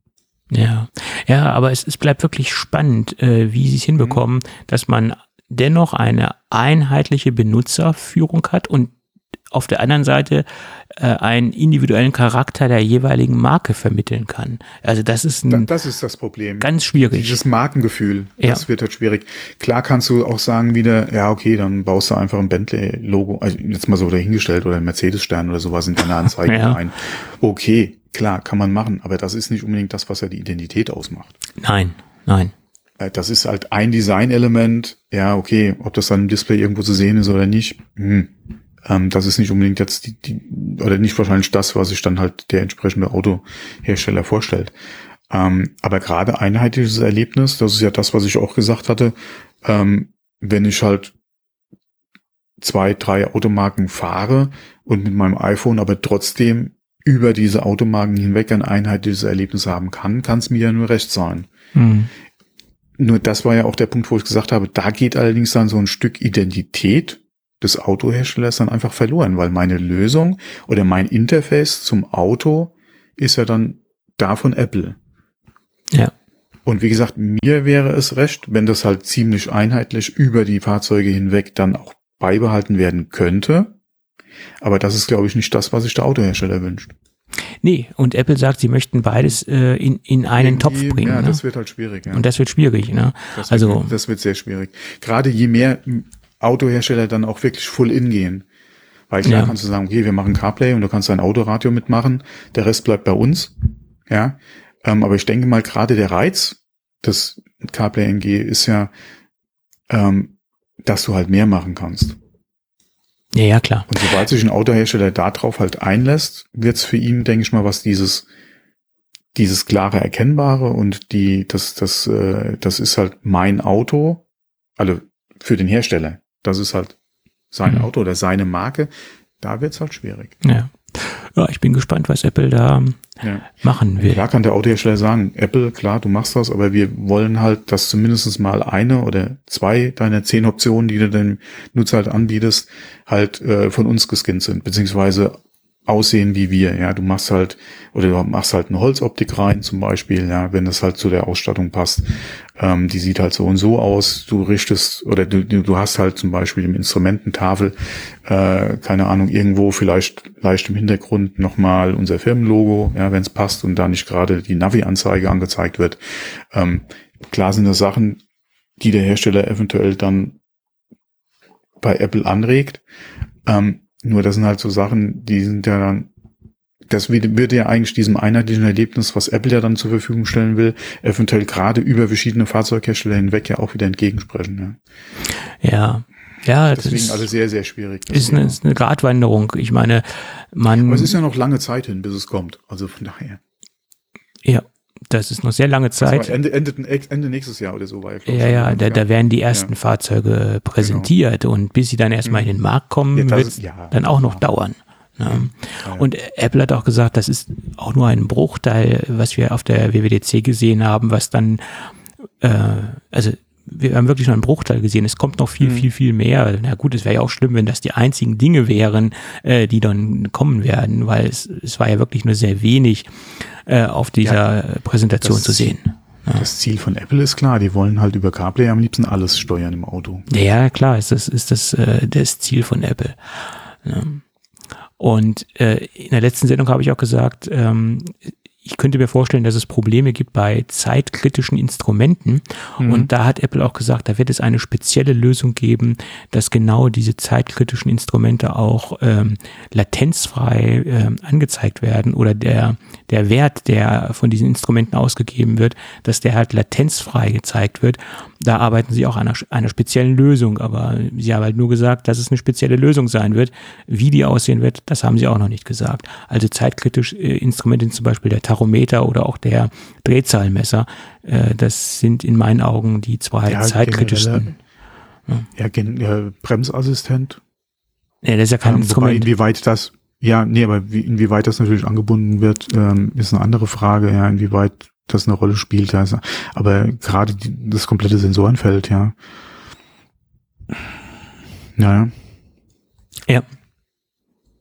Ja, aber es bleibt wirklich spannend, wie sie es hinbekommen, dass man dennoch eine einheitliche Benutzerführung hat und auf der anderen Seite einen individuellen Charakter der jeweiligen Marke vermitteln kann. Also das ist das ist das Problem. Ganz schwierig. Dieses Markengefühl, das wird halt schwierig. Klar kannst du auch sagen wieder, ja okay, dann baust du einfach ein Bentley-Logo, also jetzt mal so dahingestellt, oder ein Mercedes-Stern oder sowas in deine Anzeige ein. Okay, klar, kann man machen, aber das ist nicht unbedingt das, was ja die Identität ausmacht. Nein. Das ist halt ein Designelement, ja okay, ob das dann im Display irgendwo zu sehen ist oder nicht, das ist nicht unbedingt jetzt oder nicht wahrscheinlich das, was sich dann halt der entsprechende Autohersteller vorstellt. Aber gerade einheitliches Erlebnis, das ist ja das, was ich auch gesagt hatte, wenn ich halt 2, 3 Automarken fahre und mit meinem iPhone aber trotzdem über diese Automarken hinweg ein einheitliches Erlebnis haben kann es mir ja nur recht sein. Nur das war ja auch der Punkt, wo ich gesagt habe, da geht allerdings dann so ein Stück Identität des Autoherstellers dann einfach verloren, weil meine Lösung oder mein Interface zum Auto ist ja dann da von Apple. Ja. Und wie gesagt, mir wäre es recht, wenn das halt ziemlich einheitlich über die Fahrzeuge hinweg dann auch beibehalten werden könnte. Aber das ist, glaube ich, nicht das, was sich der Autohersteller wünscht. Nee, und Apple sagt, sie möchten beides in einen Topf bringen. Ja, ne? Das wird halt schwierig. Ja. Und das wird schwierig. Ne? Das wird sehr schwierig. Gerade je mehr Autohersteller dann auch wirklich full in gehen. Weil klar kannst du sagen, okay, wir machen CarPlay und du kannst dein Autoradio mitmachen, der Rest bleibt bei uns. Ja, aber ich denke mal, gerade der Reiz des CarPlay NG ist ja, dass du halt mehr machen kannst. Ja, klar. Und sobald sich ein Autohersteller darauf halt einlässt, wird es für ihn, denke ich mal, was dieses klare Erkennbare und das ist halt mein Auto, also für den Hersteller. Das ist halt sein Auto oder seine Marke. Da wird's halt schwierig. Ja, ich bin gespannt, was Apple da machen will. Klar kann der Autohersteller sagen, Apple, klar, du machst das, aber wir wollen halt, dass zumindest mal 1 oder 2 deiner 10 Optionen, die du dem Nutzer halt anbietest, halt von uns gescannt sind, beziehungsweise aussehen wie wir, ja, du machst halt eine Holzoptik rein zum Beispiel, ja, wenn das halt zu der Ausstattung passt, die sieht halt so und so aus, du richtest, oder du hast halt zum Beispiel im Instrumententafel, keine Ahnung, irgendwo vielleicht leicht im Hintergrund nochmal unser Firmenlogo, ja, wenn es passt und da nicht gerade die Navi-Anzeige angezeigt wird. Klar sind das Sachen, die der Hersteller eventuell dann bei Apple anregt, nur das sind halt so Sachen, die sind ja dann, das wird ja eigentlich diesem einheitlichen Erlebnis, was Apple ja dann zur Verfügung stellen will, eventuell gerade über verschiedene Fahrzeughersteller hinweg ja auch wieder entgegensprechen. Ja. Deswegen also sehr, sehr schwierig. Ist eine Gratwanderung. Ich meine, aber es ist ja noch lange Zeit hin, bis es kommt. Also von daher. Ja. Das ist noch sehr lange Zeit. Das war Ende nächstes Jahr oder so war ja. Da werden die ersten Fahrzeuge präsentiert und bis sie dann erstmal in den Markt kommen, wird es dann auch noch dauern. Ne? Ja. Und Apple hat auch gesagt, das ist auch nur ein Bruchteil, was wir auf der WWDC gesehen haben, was dann, also wir haben wirklich nur einen Bruchteil gesehen. Es kommt noch viel mehr. Na gut, es wäre ja auch schlimm, wenn das die einzigen Dinge wären, die dann kommen werden, weil es war ja wirklich nur sehr wenig auf dieser Präsentation zu sehen. Ja. Das Ziel von Apple ist klar, die wollen halt über CarPlay am liebsten alles steuern im Auto. Ja, klar, ist das Ziel von Apple. Ja. Und in der letzten Sendung habe ich auch gesagt, ich könnte mir vorstellen, dass es Probleme gibt bei zeitkritischen Instrumenten. Und da hat Apple auch gesagt, da wird es eine spezielle Lösung geben, dass genau diese zeitkritischen Instrumente auch latenzfrei angezeigt werden oder der Wert, der von diesen Instrumenten ausgegeben wird, dass der halt latenzfrei gezeigt wird. Da arbeiten sie auch an einer speziellen Lösung, aber sie haben halt nur gesagt, dass es eine spezielle Lösung sein wird. Wie die aussehen wird, das haben sie auch noch nicht gesagt. Also zeitkritische Instrumente, zum Beispiel der Tachometer oder auch der Drehzahlmesser, das sind in meinen Augen die 2 zeitkritischsten. Bremsassistent. Ja, das ist ja kein Instrument. Inwieweit das, inwieweit das natürlich angebunden wird, ist eine andere Frage, ja, inwieweit das eine Rolle spielt, also, aber gerade das komplette Sensorenfeld, ja. Naja. Ja.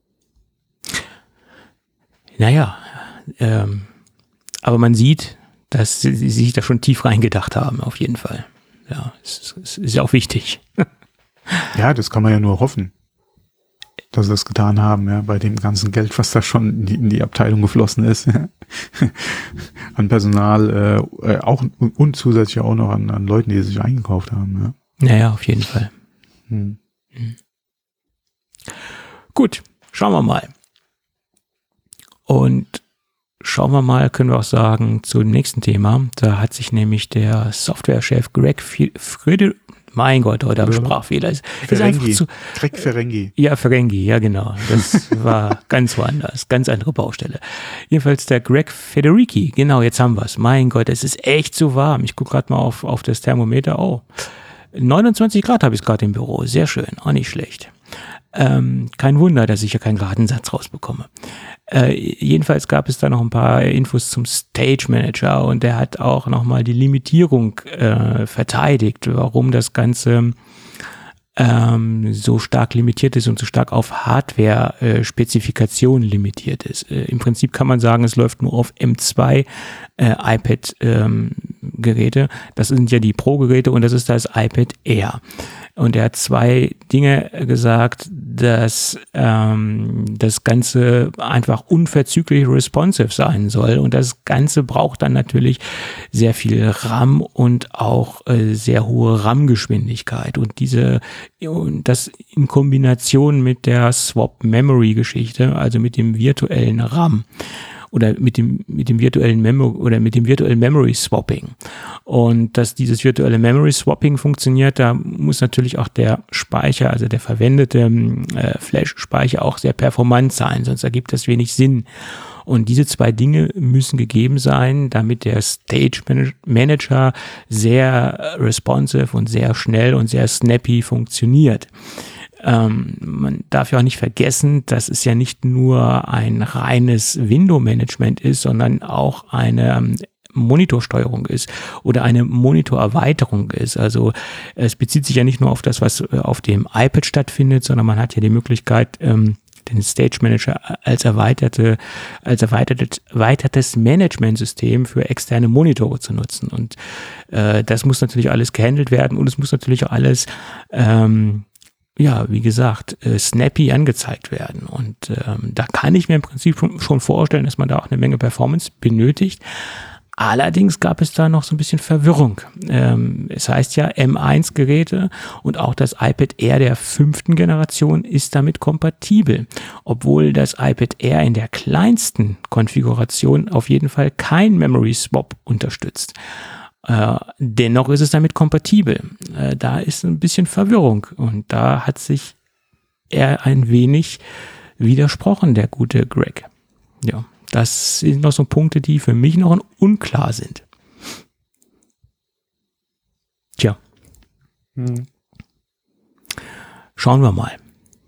Naja, aber man sieht, dass sie sich da schon tief reingedacht haben, auf jeden Fall. Ja, es ist ja auch wichtig. Ja, das kann man ja nur hoffen, dass sie das getan haben, ja, bei dem ganzen Geld, was da schon in die Abteilung geflossen ist, ja. An Personal, auch und zusätzlich auch noch an Leuten, die sich eingekauft haben. Ja. Naja, auf jeden Fall. Gut, schauen wir mal. Und schauen wir mal, können wir auch sagen, zu dem nächsten Thema. Da hat sich nämlich der Softwarechef Greg mein Gott, heute habe ich Sprachfehler. Greg Ferengi. Ja, Ferengi, ja genau. Das war ganz woanders, ganz andere Baustelle. Jedenfalls der Greg Federici, genau, jetzt haben wir es. Mein Gott, es ist echt so warm. Ich gucke gerade mal auf das Thermometer. Oh, 29 Grad habe ich gerade im Büro. Sehr schön, auch nicht schlecht. Kein Wunder, dass ich ja keinen geraden Satz rausbekomme. Jedenfalls gab es da noch ein paar Infos zum Stage Manager und der hat auch nochmal die Limitierung verteidigt, warum das Ganze so stark limitiert ist und so stark auf Hardware-Spezifikationen limitiert ist. Im Prinzip kann man sagen, es läuft nur auf M2 iPad-Geräte. Das sind ja die Pro-Geräte und das ist das iPad Air. Und er hat zwei Dinge gesagt, dass das Ganze einfach unverzüglich responsive sein soll. Und das Ganze braucht dann natürlich sehr viel RAM und auch sehr hohe RAM-Geschwindigkeit. Und das in Kombination mit der Swap-Memory-Geschichte, also mit dem virtuellen RAM, oder mit dem virtuellen Memory Swapping. Und dass dieses virtuelle Memory Swapping funktioniert, da muss natürlich auch der Speicher, also der verwendete Flash-Speicher auch sehr performant sein, sonst ergibt das wenig Sinn. Und diese zwei Dinge müssen gegeben sein, damit der Stage Manager sehr responsive und sehr schnell und sehr snappy funktioniert. Man darf ja auch nicht vergessen, dass es ja nicht nur ein reines Window-Management ist, sondern auch eine Monitorsteuerung ist oder eine Monitorerweiterung ist. Also es bezieht sich ja nicht nur auf das, was auf dem iPad stattfindet, sondern man hat ja die Möglichkeit, den Stage Manager als erweitertes Managementsystem für externe Monitore zu nutzen. Und das muss natürlich alles gehandelt werden und es muss natürlich auch alles wie gesagt, snappy angezeigt werden. Und da kann ich mir im Prinzip schon vorstellen, dass man da auch eine Menge Performance benötigt. Allerdings gab es da noch so ein bisschen Verwirrung. Es heißt ja M1-Geräte und auch das iPad Air der 5. Generation ist damit kompatibel, obwohl das iPad Air in der kleinsten Konfiguration auf jeden Fall kein Memory Swap unterstützt. Dennoch ist es damit kompatibel. Da ist ein bisschen Verwirrung und da hat sich er ein wenig widersprochen, der gute Greg. Ja, das sind noch so Punkte, die für mich noch unklar sind. Tja. Schauen wir mal.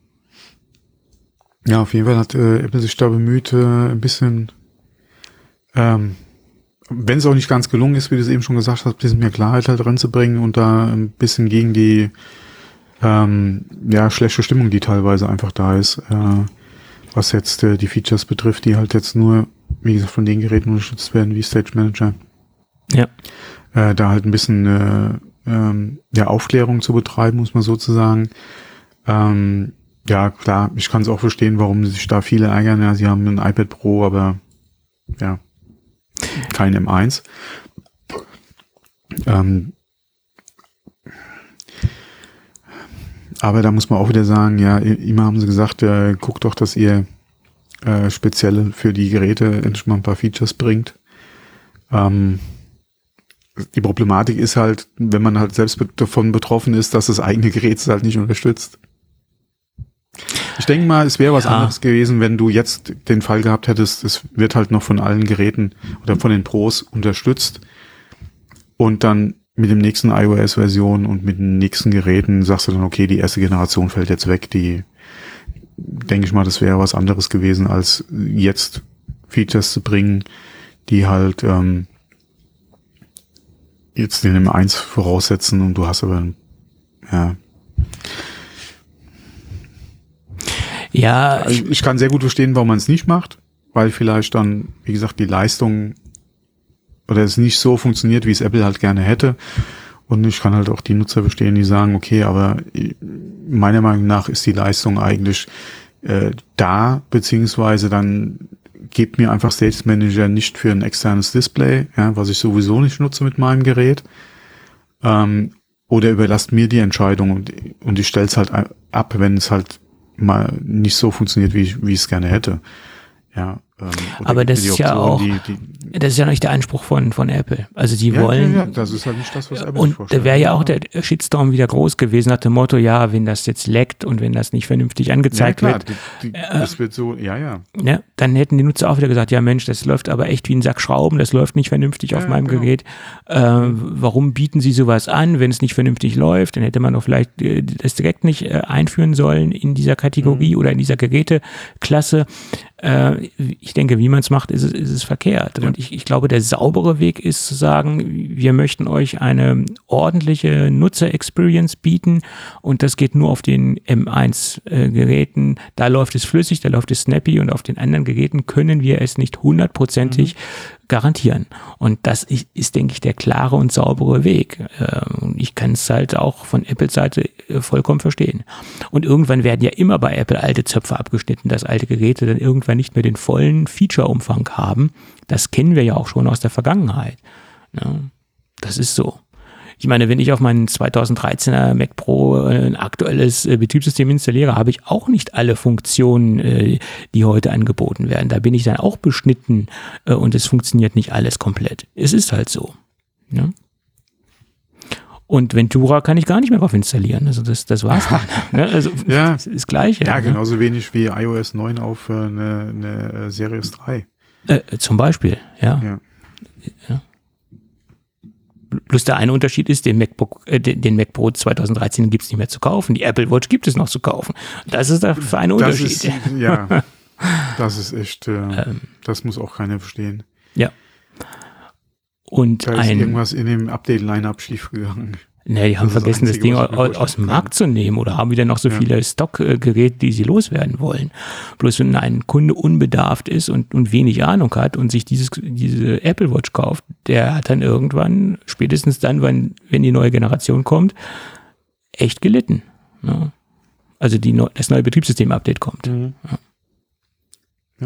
Ja, auf jeden Fall hat Apple sich da bemüht, ein bisschen wenn es auch nicht ganz gelungen ist, wie du es eben schon gesagt hast, ein bisschen mehr Klarheit halt reinzubringen und da ein bisschen gegen die schlechte Stimmung, die teilweise einfach da ist, was jetzt die Features betrifft, die halt jetzt nur, wie gesagt, von den Geräten unterstützt werden wie Stage Manager. Ja. Da halt ein bisschen Aufklärung zu betreiben, muss man sozusagen. Ja, klar, ich kann es auch verstehen, warum sich da viele ärgern. Ja, sie haben ein iPad Pro, aber ja, kein M1. Aber da muss man auch wieder sagen, ja, immer haben sie gesagt, guckt doch, dass ihr speziell für die Geräte endlich mal ein paar Features bringt. Die Problematik ist halt, wenn man halt selbst davon betroffen ist, dass das eigene Gerät es halt nicht unterstützt. Ich denke mal, es wäre was anderes gewesen, wenn du jetzt den Fall gehabt hättest, es wird halt noch von allen Geräten oder von den Pros unterstützt und dann mit dem nächsten iOS-Version und mit den nächsten Geräten sagst du dann, okay, die erste Generation fällt jetzt weg, die, denke ich mal, das wäre was anderes gewesen, als jetzt Features zu bringen, die halt jetzt den M1 voraussetzen und du hast aber, Ja, also ich kann sehr gut verstehen, warum man es nicht macht, weil vielleicht dann, wie gesagt, die Leistung oder es nicht so funktioniert, wie es Apple halt gerne hätte. Und ich kann halt auch die Nutzer verstehen, die sagen, okay, aber meiner Meinung nach ist die Leistung eigentlich da, beziehungsweise dann gebt mir einfach Sales Manager nicht für ein externes Display, ja, was ich sowieso nicht nutze mit meinem Gerät, oder überlasst mir die Entscheidung und ich stelle es halt ab, wenn es halt mal nicht so funktioniert, wie ich es gerne hätte. Ja. Aber das ist ja auch, das ist ja nicht der Anspruch von Apple. Also die wollen. Ja, das ist halt nicht das, was Apple und vorstellt. da wäre ja auch der Shitstorm wieder groß gewesen nach dem Motto, ja, wenn das jetzt leckt und wenn das nicht vernünftig angezeigt wird. Das wird so, ja. Ne, dann hätten die Nutzer auch wieder gesagt, ja Mensch, das läuft aber echt wie ein Sack Schrauben, das läuft nicht vernünftig auf meinem Gerät. Warum bieten sie sowas an, wenn es nicht vernünftig läuft? Dann hätte man doch vielleicht das direkt nicht einführen sollen in dieser Kategorie oder in dieser Geräteklasse. Ich denke, wie man es macht, ist es verkehrt. Ja. Und ich glaube, der saubere Weg ist zu sagen, wir möchten euch eine ordentliche Nutzer-Experience bieten und das geht nur auf den M1-Geräten. Da läuft es flüssig, da läuft es snappy und auf den anderen Geräten können wir es nicht 100%ig garantieren. Und das ist, denke ich, der klare und saubere Weg. Ich kann es halt auch von Apples Seite vollkommen verstehen. Und irgendwann werden ja immer bei Apple alte Zöpfe abgeschnitten, dass alte Geräte dann irgendwann nicht mehr den vollen Feature-Umfang haben. Das kennen wir ja auch schon aus der Vergangenheit. Ja, das ist so. Ich meine, wenn ich auf meinen 2013er Mac Pro ein aktuelles Betriebssystem installiere, habe ich auch nicht alle Funktionen, die heute angeboten werden. Da bin ich dann auch beschnitten und es funktioniert nicht alles komplett. Es ist halt so. Ja? Und Ventura kann ich gar nicht mehr drauf installieren. Also das war's dann. Ne? Also das ist das Gleiche. Ja, genauso wenig wie iOS 9 auf eine Series 3. Zum Beispiel, ja. Plus der eine Unterschied ist, den Mac Pro 2013 gibt es nicht mehr zu kaufen. Die Apple Watch gibt es noch zu kaufen. Das ist der feine Unterschied. Das ist echt, das muss auch keiner verstehen. Ja. Und da ist irgendwas in dem Update-Line-Up schiefgegangen. Ne, die haben vergessen, das Ding aus dem Markt zu nehmen oder haben wieder noch so viele Stockgeräte, die sie loswerden wollen. Bloß wenn ein Kunde unbedarft ist und wenig Ahnung hat und sich diese Apple Watch kauft, der hat dann irgendwann, spätestens dann, wenn die neue Generation kommt, echt gelitten. Ne? Also das neue Betriebssystem-Update kommt. Mhm. Ja.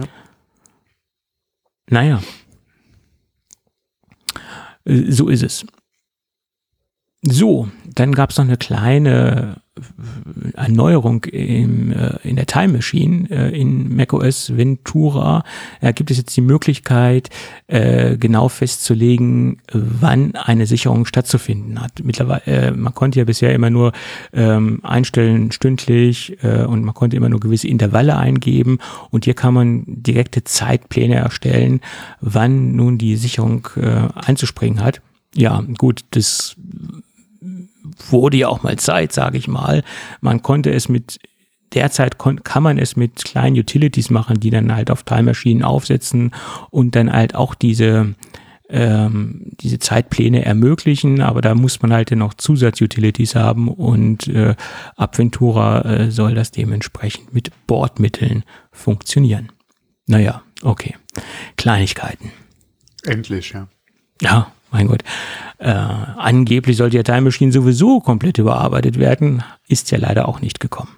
Naja. So ist es. So, dann gab es noch eine kleine Erneuerung in der Time Machine in macOS Ventura. Da gibt es jetzt die Möglichkeit, genau festzulegen, wann eine Sicherung stattzufinden hat. Mittlerweile, man konnte ja bisher immer nur einstellen stündlich und man konnte immer nur gewisse Intervalle eingeben und hier kann man direkte Zeitpläne erstellen, wann nun die Sicherung einzuspringen hat. Ja, gut, das wurde ja auch mal Zeit, sage ich mal. Man konnte es kann man es mit kleinen Utilities machen, die dann halt auf Time Machine aufsetzen und dann halt auch diese Zeitpläne ermöglichen, aber da muss man halt noch Zusatzutilities haben und ab Ventura soll das dementsprechend mit Bordmitteln funktionieren. Naja, okay. Kleinigkeiten. Endlich, ja. Ja, mein Gott. Angeblich sollte ja Time Machine sowieso komplett überarbeitet werden. Ist ja leider auch nicht gekommen.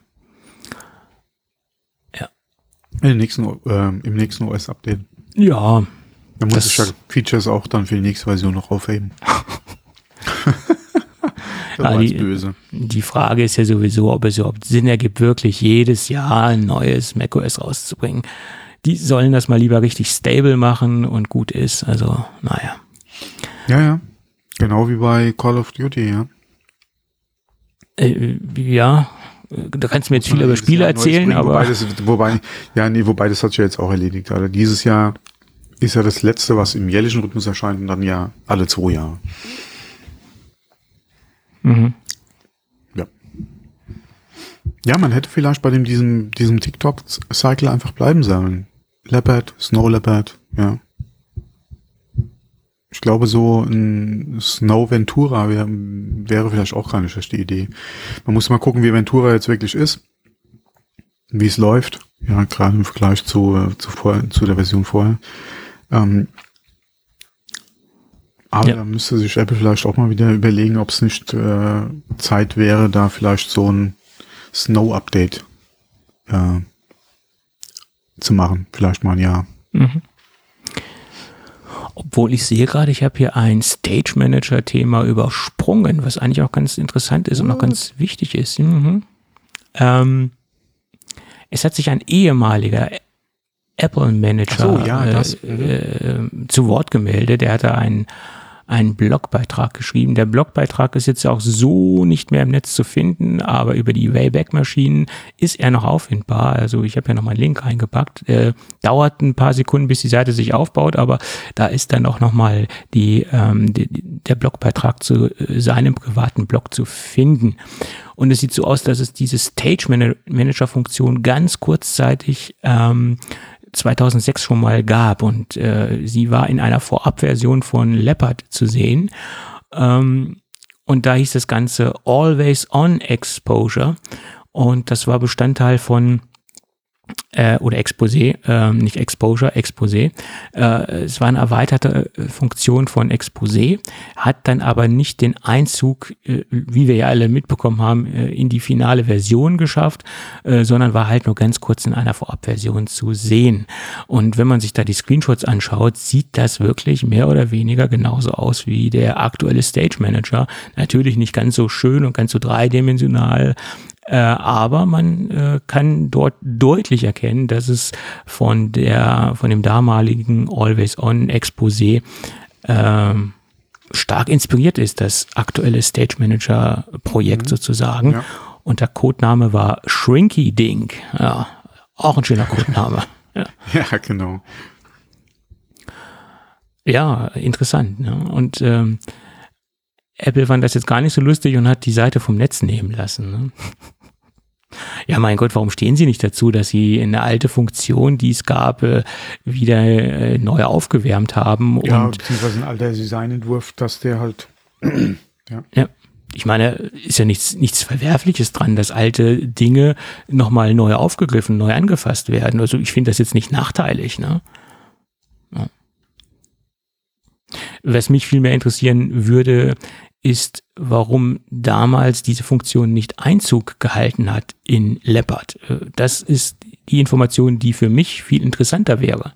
Ja. Im nächsten OS-Update. Ja. Dann muss ich ja Features auch dann für die nächste Version noch aufheben. Das war jetzt böse. Die Frage ist ja sowieso, ob es überhaupt Sinn ergibt, wirklich jedes Jahr ein neues macOS rauszubringen. Die sollen das mal lieber richtig stable machen und gut ist. Also, naja. Ja. Genau wie bei Call of Duty, ja. Ja, da kannst du mir jetzt viel über Spiele erzählen, aber... Wobei das hat sich ja jetzt auch erledigt. Also dieses Jahr ist ja das letzte, was im jährlichen Rhythmus erscheint und dann ja alle 2 Jahre. Mhm. Ja, man hätte vielleicht bei diesem TikTok-Cycle einfach bleiben sollen. Leopard, Snow Leopard, ja. Ich glaube, so ein Snow Ventura wäre vielleicht auch keine schlechte Idee. Man muss mal gucken, wie Ventura jetzt wirklich ist, wie es läuft. Ja, gerade im Vergleich zu der Version vorher. Aber da müsste sich Apple vielleicht auch mal wieder überlegen, ob es nicht Zeit wäre, da vielleicht so ein Snow-Update zu machen. Vielleicht mal ein Jahr. Mhm. Obwohl ich sehe gerade, ich habe hier ein Stage Manager-Thema übersprungen, was eigentlich auch ganz interessant ist und auch ganz wichtig ist. Mhm. Es hat sich ein ehemaliger Apple-Manager zu Wort gemeldet. Er hatte einen Blogbeitrag geschrieben. Der Blogbeitrag ist jetzt auch so nicht mehr im Netz zu finden, aber über die Wayback-Maschinen ist er noch auffindbar. Also ich habe ja noch mal einen Link reingepackt. Dauert ein paar Sekunden, bis die Seite sich aufbaut, aber da ist dann auch noch mal der Blogbeitrag zu seinem privaten Blog zu finden. Und es sieht so aus, dass es diese Stage-Manager-Funktion ganz kurzzeitig 2006 schon mal gab und sie war in einer Vorabversion von Leopard zu sehen und da hieß das Ganze Always-On Exposure und das war Bestandteil von oder Exposé, nicht Exposure, Exposé. Es war eine erweiterte Funktion von Exposé, hat dann aber nicht den Einzug, wie wir ja alle mitbekommen haben, in die finale Version geschafft, sondern war halt nur ganz kurz in einer Vorabversion zu sehen. Und wenn man sich da die Screenshots anschaut, sieht das wirklich mehr oder weniger genauso aus wie der aktuelle Stage Manager. Natürlich nicht ganz so schön und ganz so dreidimensional, aber man kann dort deutlich erkennen, dass es von dem damaligen Always-On Exposé stark inspiriert ist, das aktuelle Stage Manager Projekt sozusagen. Ja. Und der Codename war Shrinky Dink. Ja, auch ein schöner Codename. Ja, genau. Ja, interessant. Ne? Und Apple fand das jetzt gar nicht so lustig und hat die Seite vom Netz nehmen lassen. Ne? Ja, mein Gott, warum stehen Sie nicht dazu, dass Sie eine alte Funktion, die es gab, wieder neu aufgewärmt haben? Ja, beziehungsweise ein alter Designentwurf, dass der halt, ja. Ich meine, ist ja nichts Verwerfliches dran, dass alte Dinge nochmal neu aufgegriffen, neu angefasst werden. Also ich finde das jetzt nicht nachteilig, ne? Ja. Was mich viel mehr interessieren würde, ist, warum damals diese Funktion nicht Einzug gehalten hat in Leopard. Das ist die Information, die für mich viel interessanter wäre.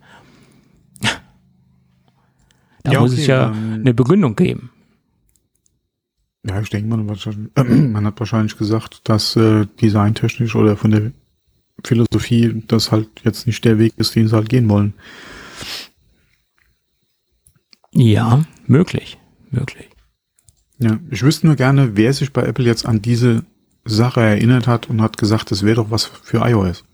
Da muss es ja eine Begründung geben. Ja, ich denke, man hat wahrscheinlich gesagt, dass designtechnisch oder von der Philosophie das halt jetzt nicht der Weg ist, den sie halt gehen wollen. Ja, möglich. Ja, ich wüsste nur gerne, wer sich bei Apple jetzt an diese Sache erinnert hat und hat gesagt, das wäre doch was für iOS.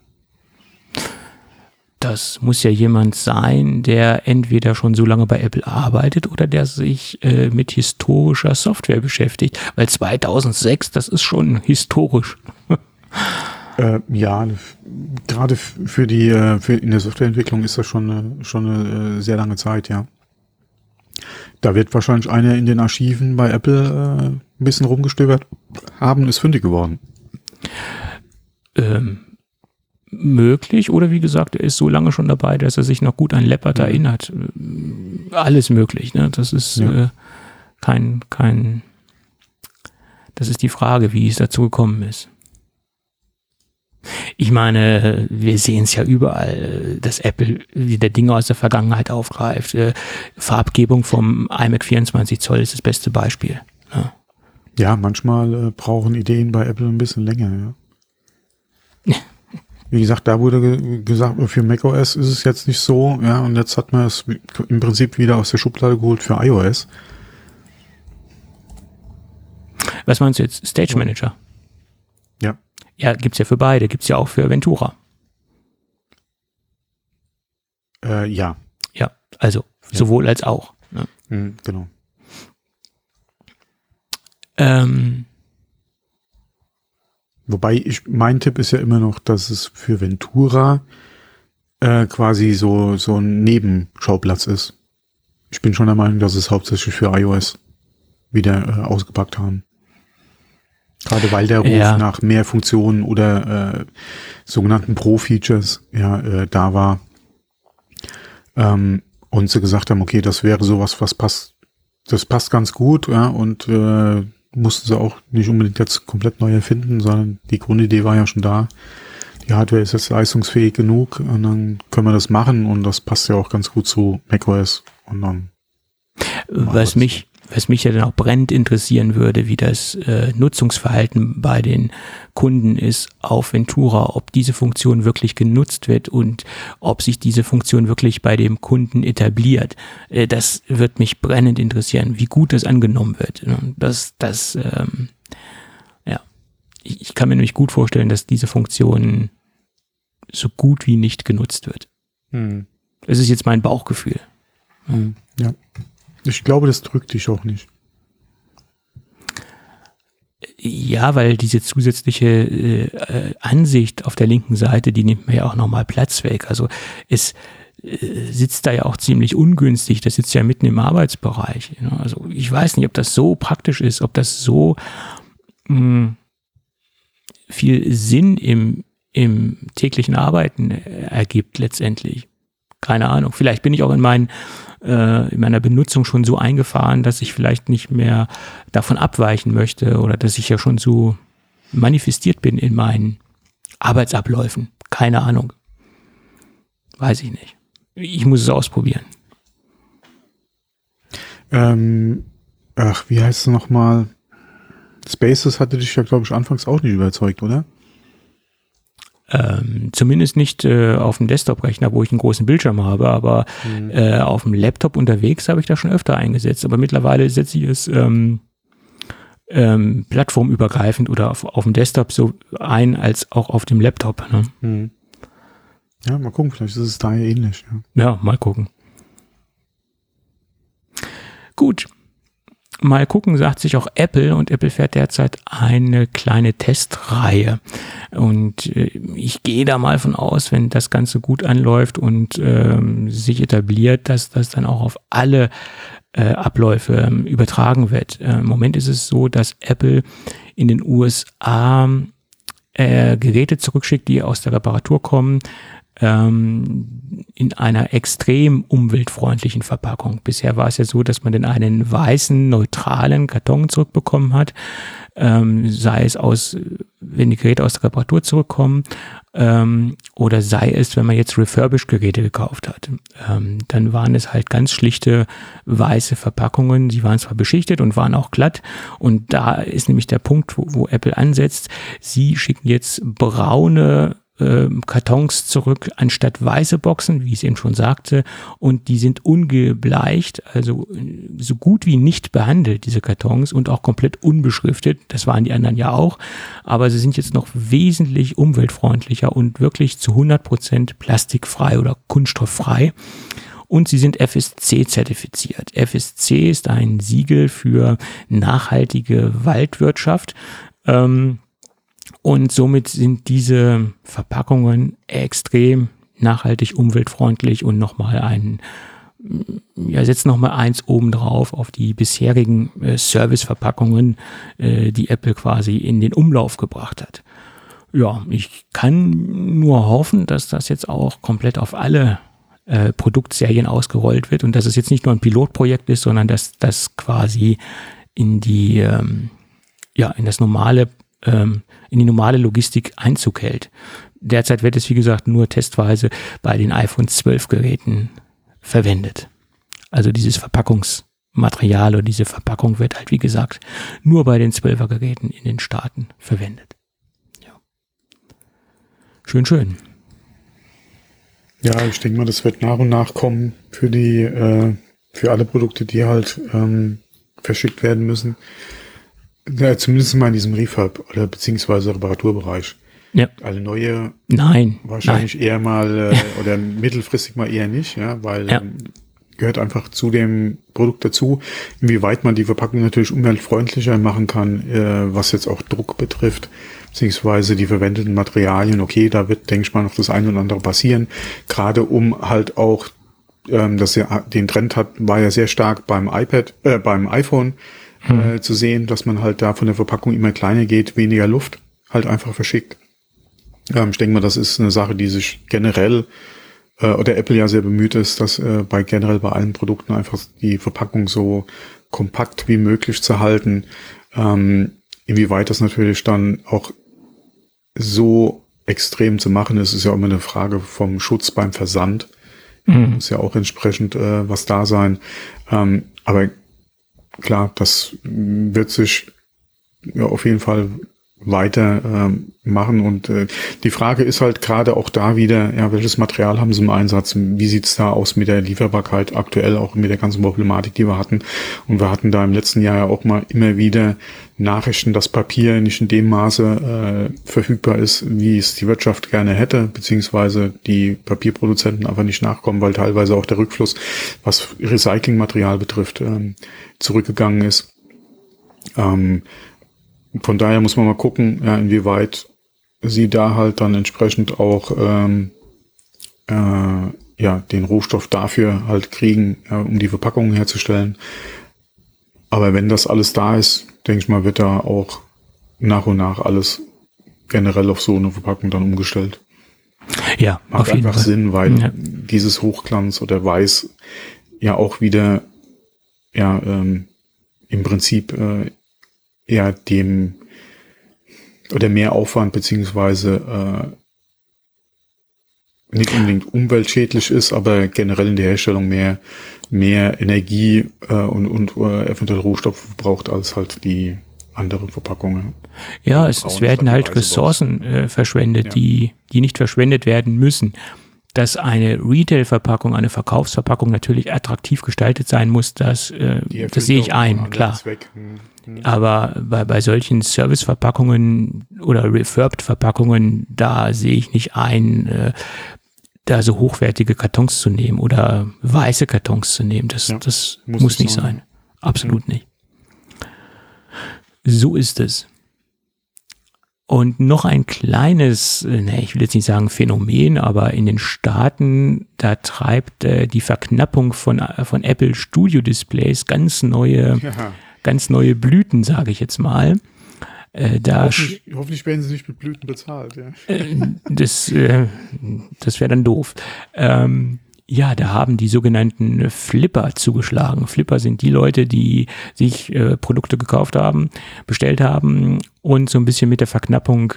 Das muss ja jemand sein, der entweder schon so lange bei Apple arbeitet oder der sich mit historischer Software beschäftigt. Weil 2006, das ist schon historisch. Ja, gerade für in der Softwareentwicklung ist das schon eine sehr lange Zeit, ja. Da wird wahrscheinlich einer in den Archiven bei Apple ein bisschen rumgestöbert haben, ist fündig geworden. Möglich, oder wie gesagt, er ist so lange schon dabei, dass er sich noch gut an Leopard erinnert. Alles möglich, ne? Das ist das ist die Frage, wie es dazu gekommen ist. Ich meine, wir sehen es ja überall, dass Apple wieder Dinge aus der Vergangenheit aufgreift. Farbgebung vom iMac 24 Zoll ist das beste Beispiel. Ja, manchmal brauchen Ideen bei Apple ein bisschen länger. Ja. Wie gesagt, da wurde gesagt, für macOS ist es jetzt nicht so. Ja, und jetzt hat man es im Prinzip wieder aus der Schublade geholt für iOS. Was meinst du jetzt? Stage Manager? Ja. Ja, gibt's ja für beide. Gibt's ja auch für Ventura. Ja. Ja, also sowohl als auch. Ne? Genau. Wobei mein Tipp ist ja immer noch, dass es für Ventura quasi so ein Nebenschauplatz ist. Ich bin schon der Meinung, dass es hauptsächlich für iOS wieder ausgepackt haben. Gerade weil der Ruf nach mehr Funktionen oder sogenannten Pro-Features da war. Und sie gesagt haben, okay, das wäre sowas, was passt das passt ganz gut, ja, und mussten sie auch nicht unbedingt jetzt komplett neu erfinden, sondern die Grundidee war ja schon da. Die Hardware ist jetzt leistungsfähig genug und dann können wir das machen und das passt ja auch ganz gut zu macOS. Und dann was mich ja dann auch brennend interessieren würde, wie das Nutzungsverhalten bei den Kunden ist auf Ventura, ob diese Funktion wirklich genutzt wird und ob sich diese Funktion wirklich bei dem Kunden etabliert. Das wird mich brennend interessieren, wie gut das angenommen wird. Ich kann mir nämlich gut vorstellen, dass diese Funktion so gut wie nicht genutzt wird. Das ist jetzt mein Bauchgefühl. Ja. Ich glaube, das drückt dich auch nicht. Ja, weil diese zusätzliche Ansicht auf der linken Seite, die nimmt mir ja auch nochmal Platz weg. Also es sitzt da ja auch ziemlich ungünstig. Das sitzt ja mitten im Arbeitsbereich. Also ich weiß nicht, ob das so praktisch ist, ob das so viel Sinn im täglichen Arbeiten ergibt letztendlich. Keine Ahnung. Vielleicht bin ich auch in meiner Benutzung schon so eingefahren, dass ich vielleicht nicht mehr davon abweichen möchte oder dass ich ja schon so manifestiert bin in meinen Arbeitsabläufen. Keine Ahnung. Weiß ich nicht. Ich muss es ausprobieren. Wie heißt es nochmal? Spaces hatte dich ja, glaube ich, anfangs auch nicht überzeugt, oder? Zumindest nicht auf dem Desktop-Rechner, wo ich einen großen Bildschirm habe, aber auf dem Laptop unterwegs habe ich das schon öfter eingesetzt. Aber mittlerweile setze ich es plattformübergreifend oder auf dem Desktop so ein, als auch auf dem Laptop. Ne? Ja, mal gucken, vielleicht ist es da ähnlich. Ja, mal gucken. Gut. Mal gucken, sagt sich auch Apple, und Apple fährt derzeit eine kleine Testreihe. Und ich gehe da mal von aus, wenn das Ganze gut anläuft und sich etabliert, dass das dann auch auf alle Abläufe übertragen wird. Im Moment ist es so, dass Apple in den USA Geräte zurückschickt, die aus der Reparatur kommen, in einer extrem umweltfreundliche Verpackung. Bisher war es ja so, dass man dann einen weißen, neutralen Karton zurückbekommen hat, sei es wenn die Geräte aus der Reparatur zurückkommen, oder sei es, wenn man jetzt Refurbished-Geräte gekauft hat. Dann waren es halt ganz schlichte weiße Verpackungen. Sie waren zwar beschichtet und waren auch glatt, und da ist nämlich der Punkt, wo Apple ansetzt. Sie schicken jetzt braune Kartons zurück anstatt weiße Boxen, wie ich es eben schon sagte, und die sind ungebleicht, also so gut wie nicht behandelt, diese Kartons, und auch komplett unbeschriftet. Das waren die anderen ja auch, aber sie sind jetzt noch wesentlich umweltfreundlicher und wirklich zu 100% plastikfrei oder kunststofffrei. Und sie sind FSC-zertifiziert. FSC ist ein Siegel für nachhaltige Waldwirtschaft. Und somit sind diese Verpackungen extrem nachhaltig, umweltfreundlich und setzt nochmal eins obendrauf auf die bisherigen Serviceverpackungen, die Apple quasi in den Umlauf gebracht hat. Ja, ich kann nur hoffen, dass das jetzt auch komplett auf alle Produktserien ausgerollt wird und dass es jetzt nicht nur ein Pilotprojekt ist, sondern dass das quasi in die normale Logistik Einzug hält. Derzeit wird es, wie gesagt, nur testweise bei den iPhone 12 Geräten verwendet. Also dieses Verpackungsmaterial oder diese Verpackung wird halt, wie gesagt, nur bei den 12er Geräten in den Staaten verwendet. Ja. Schön. Ja, ich denke mal, das wird nach und nach kommen für alle Produkte, die halt verschickt werden müssen. Ja, zumindest mal in diesem Refurb oder beziehungsweise Reparaturbereich. Ja. Alle neue. Nein. Wahrscheinlich eher mal oder mittelfristig mal eher nicht, ja, weil gehört einfach zu dem Produkt dazu, inwieweit man die Verpackung natürlich umweltfreundlicher machen kann, was jetzt auch Druck betrifft, beziehungsweise die verwendeten Materialien. Okay, da wird, denke ich mal, noch das eine oder andere passieren, gerade um halt auch, dass ja den Trend hat, war ja sehr stark beim iPhone zu sehen, dass man halt da von der Verpackung immer kleiner geht, weniger Luft halt einfach verschickt. Ich denke mal, das ist eine Sache, die sich generell oder Apple ja sehr bemüht ist, dass generell bei allen Produkten einfach die Verpackung so kompakt wie möglich zu halten. Inwieweit das natürlich dann auch so extrem zu machen ist, ist ja immer eine Frage vom Schutz beim Versand. Muss ja auch entsprechend was da sein. Aber klar, das wird sich ja auf jeden Fall weiter machen und die Frage ist halt gerade auch da wieder, ja, welches Material haben sie im Einsatz, wie sieht's da aus mit der Lieferbarkeit aktuell, auch mit der ganzen Problematik, die wir hatten, und wir hatten da im letzten Jahr ja auch mal immer wieder Nachrichten, dass Papier nicht in dem Maße verfügbar ist, wie es die Wirtschaft gerne hätte, beziehungsweise die Papierproduzenten einfach nicht nachkommen, weil teilweise auch der Rückfluss, was Recyclingmaterial betrifft, zurückgegangen ist. Von daher muss man mal gucken, ja, inwieweit sie da halt dann entsprechend auch den Rohstoff dafür halt kriegen, um die Verpackungen herzustellen. Aber wenn das alles da ist, denke ich mal, wird da auch nach und nach alles generell auf so eine Verpackung dann umgestellt. Ja, macht einfach Sinn, weil dieses Hochglanz oder Weiß ja auch wieder im Prinzip dem oder mehr Aufwand beziehungsweise nicht unbedingt umweltschädlich ist, aber generell in der Herstellung mehr Energie und eventuell Rohstoffe braucht als halt die anderen Verpackungen. Ja, es werden halt Ressourcen verschwendet, die nicht verschwendet werden müssen. Dass eine Retail-Verpackung, eine Verkaufsverpackung natürlich attraktiv gestaltet sein muss, das sehe ich ein, klar. Aber bei solchen Service-Verpackungen oder Refurbed-Verpackungen, da sehe ich nicht ein, da so hochwertige Kartons zu nehmen oder weiße Kartons zu nehmen. Das muss nicht sein. Absolut nicht. So ist es. Und noch ein kleines, ich will jetzt nicht sagen Phänomen, aber in den Staaten, da treibt die Verknappung von Apple Studio Displays ganz neue Blüten, sage ich jetzt mal. Hoffentlich werden sie nicht mit Blüten bezahlt. Ja. Das wäre dann doof. Da haben die sogenannten Flipper zugeschlagen. Flipper sind die Leute, die sich Produkte gekauft haben, bestellt haben und so ein bisschen mit der Verknappung,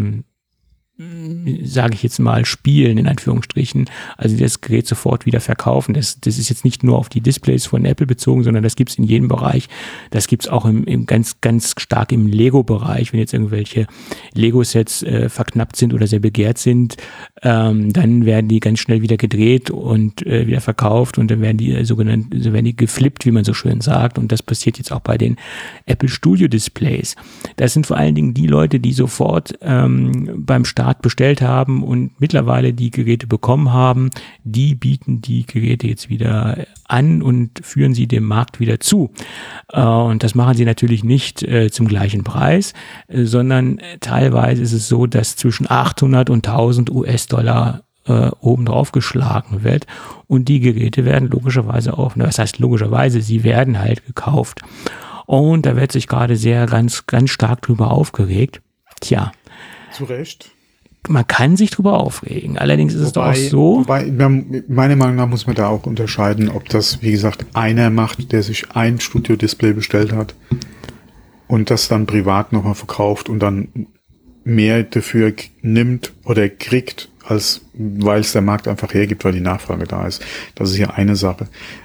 sage ich jetzt mal, spielen, in Anführungsstrichen. Also das Gerät sofort wieder verkaufen. Das ist jetzt nicht nur auf die Displays von Apple bezogen, sondern das gibt's in jedem Bereich. Das gibt's auch im ganz, ganz stark im Lego-Bereich. Wenn jetzt irgendwelche Lego-Sets verknappt sind oder sehr begehrt sind, dann werden die ganz schnell wieder gedreht und wieder verkauft und dann werden die geflippt, wie man so schön sagt. Und das passiert jetzt auch bei den Apple Studio Displays. Das sind vor allen Dingen die Leute, die sofort beim Start bestellt haben und mittlerweile die Geräte bekommen haben, die bieten die Geräte jetzt wieder an und führen sie dem Markt wieder zu. Und das machen sie natürlich nicht zum gleichen Preis, sondern teilweise ist es so, dass zwischen 800 und 1000 US-Dollar oben drauf geschlagen wird und die Geräte werden logischerweise auch, was heißt logischerweise, sie werden halt gekauft. Und da wird sich gerade ganz, ganz stark drüber aufgeregt. Tja. Zu Recht. Man kann sich drüber aufregen. Allerdings ist es doch auch so. Meiner Meinung nach muss man da auch unterscheiden, ob das, wie gesagt, einer macht, der sich ein Studio-Display bestellt hat und das dann privat nochmal verkauft und dann mehr dafür nimmt oder kriegt, als weil es der Markt einfach hergibt, weil die Nachfrage da ist. Das ist ja eine Sache.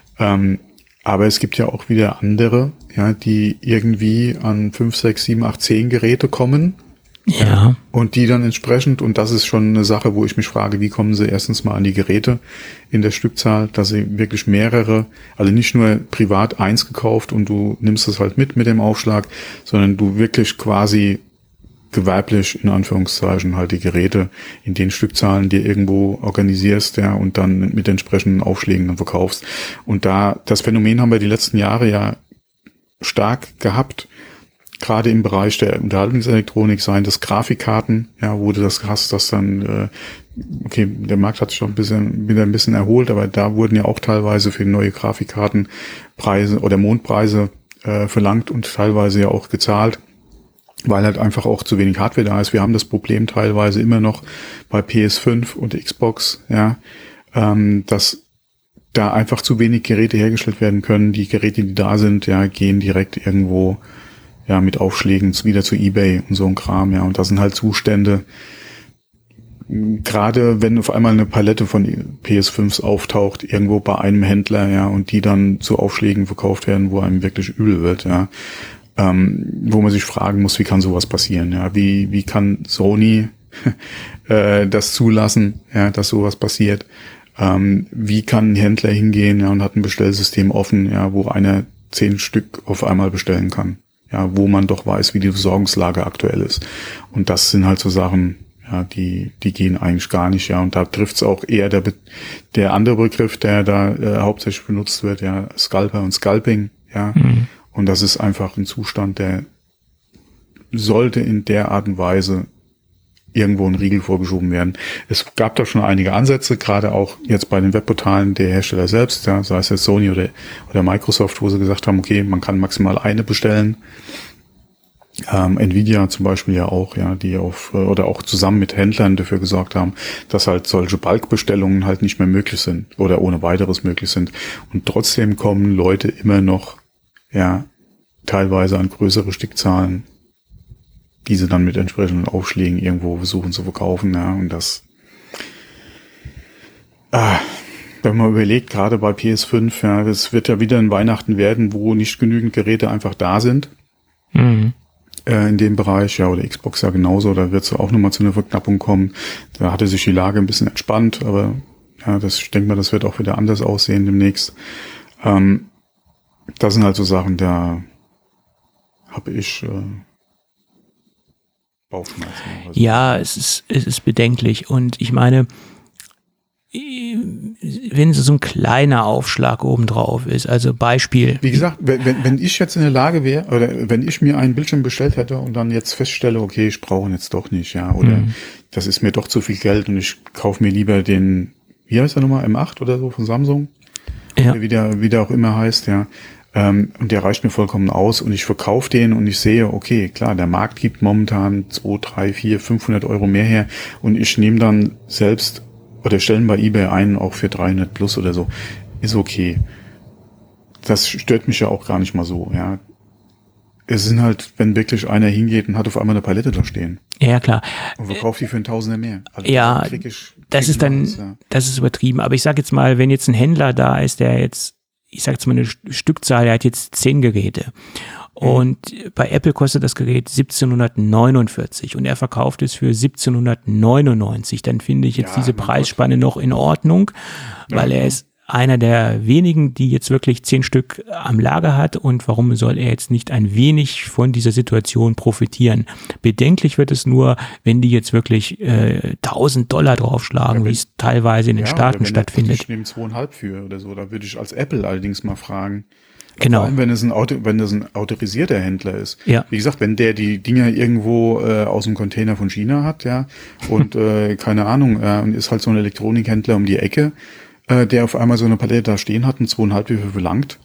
Aber es gibt ja auch wieder andere, die irgendwie an 5, 6, 7, 8, 10 Geräte kommen. Ja. Und die dann entsprechend, und das ist schon eine Sache, wo ich mich frage, wie kommen sie erstens mal an die Geräte in der Stückzahl, dass sie wirklich mehrere, also nicht nur privat eins gekauft und du nimmst es halt mit dem Aufschlag, sondern du wirklich quasi gewerblich, in Anführungszeichen, halt die Geräte in den Stückzahlen dir irgendwo organisierst, und dann mit entsprechenden Aufschlägen dann verkaufst. Und das Phänomen haben wir die letzten Jahre ja stark gehabt, gerade im Bereich der Unterhaltungselektronik, seien das Grafikkarten, wo du das hast, dass dann, der Markt hat sich schon wieder ein bisschen erholt, aber da wurden ja auch teilweise für neue Grafikkarten Preise oder Mondpreise verlangt und teilweise ja auch gezahlt, weil halt einfach auch zu wenig Hardware da ist. Wir haben das Problem teilweise immer noch bei PS5 und Xbox, dass da einfach zu wenig Geräte hergestellt werden können. Die Geräte, die da sind, ja, gehen direkt irgendwo, ja, mit Aufschlägen wieder zu eBay und so ein Kram, ja. Und das sind halt Zustände, gerade wenn auf einmal eine Palette von PS5s auftaucht, irgendwo bei einem Händler, ja, und die dann zu Aufschlägen verkauft werden, wo einem wirklich übel wird, ja. Wo man sich fragen muss, wie kann sowas passieren, ja. Wie kann Sony das zulassen, ja, dass sowas passiert? Wie kann ein Händler hingehen, ja, und hat ein Bestellsystem offen, ja, wo einer 10 Stück auf einmal bestellen kann, ja, wo man doch weiß, wie die Versorgungslage aktuell ist. Und das sind halt so Sachen, ja, die gehen eigentlich gar nicht, ja, und da trifft's auch eher der andere Begriff, der da hauptsächlich benutzt wird, ja, Scalper und Scalping, ja, und das ist einfach ein Zustand, der sollte in der Art und Weise irgendwo ein Riegel vorgeschoben werden. Es gab da schon einige Ansätze, gerade auch jetzt bei den Webportalen der Hersteller selbst, ja, sei es jetzt Sony oder Microsoft, wo sie gesagt haben, okay, man kann maximal eine bestellen. Nvidia zum Beispiel ja auch, ja, die oder auch zusammen mit Händlern dafür gesorgt haben, dass halt solche Bulkbestellungen halt nicht mehr möglich sind oder ohne weiteres möglich sind. Und trotzdem kommen Leute immer noch, ja, teilweise an größere Stückzahlen, die sie dann mit entsprechenden Aufschlägen irgendwo versuchen zu verkaufen, ja, und das, wenn man überlegt, gerade bei PS5, ja, es wird ja wieder ein Weihnachten werden, wo nicht genügend Geräte einfach da sind, in dem Bereich, ja, oder Xbox ja genauso, da wird es auch nochmal zu einer Verknappung kommen, da hatte sich die Lage ein bisschen entspannt, aber, ja, ich denke mal, das wird auch wieder anders aussehen demnächst. Das sind halt so Sachen, da habe ich, ja, es ist bedenklich und ich meine, wenn so ein kleiner Aufschlag obendrauf ist, also Beispiel. Wie gesagt, wenn ich jetzt in der Lage wäre, oder wenn ich mir einen Bildschirm bestellt hätte und dann jetzt feststelle, okay, ich brauche ihn jetzt doch nicht, ja, oder das ist mir doch zu viel Geld und ich kaufe mir lieber den, wie heißt der nochmal, M8 oder so von Samsung? Ja. Wie der auch immer heißt, ja. Und der reicht mir vollkommen aus und ich verkaufe den und ich sehe, okay, klar, der Markt gibt momentan 2, 3, 4, 500 Euro mehr her und ich nehme dann selbst oder stellen bei eBay einen auch für 300 plus oder so, ist okay. Das stört mich ja auch gar nicht mal so, ja. Es sind halt, wenn wirklich einer hingeht und hat auf einmal eine Palette da stehen. Ja, klar. Und verkauft die für einen Tausender mehr. Also ja, das ist dann, das ist übertrieben. Aber ich sag jetzt mal, wenn jetzt ein Händler da ist, der jetzt, ich sag jetzt mal eine Stückzahl, der hat jetzt 10 Geräte. Und bei Apple kostet das Gerät 1749 und er verkauft es für 1799. Dann finde ich jetzt diese Preisspanne noch in Ordnung, weil er ist einer der wenigen, die jetzt wirklich 10 Stück am Lager hat. Und warum soll er jetzt nicht ein wenig von dieser Situation profitieren? Bedenklich wird es nur, wenn die jetzt wirklich $1000 draufschlagen, wie es teilweise in den Staaten stattfindet. Ich nehme 2,5 für oder so. Da würde ich als Apple allerdings mal fragen. Genau. Vor allem, wenn das ein autorisierter Händler ist. Ja. Wie gesagt, wenn der die Dinger irgendwo aus dem Container von China hat, ja, und keine Ahnung, und ist halt so ein Elektronikhändler um die Ecke, der auf einmal so eine Palette da stehen hat und 2,5 wie viel verlangt,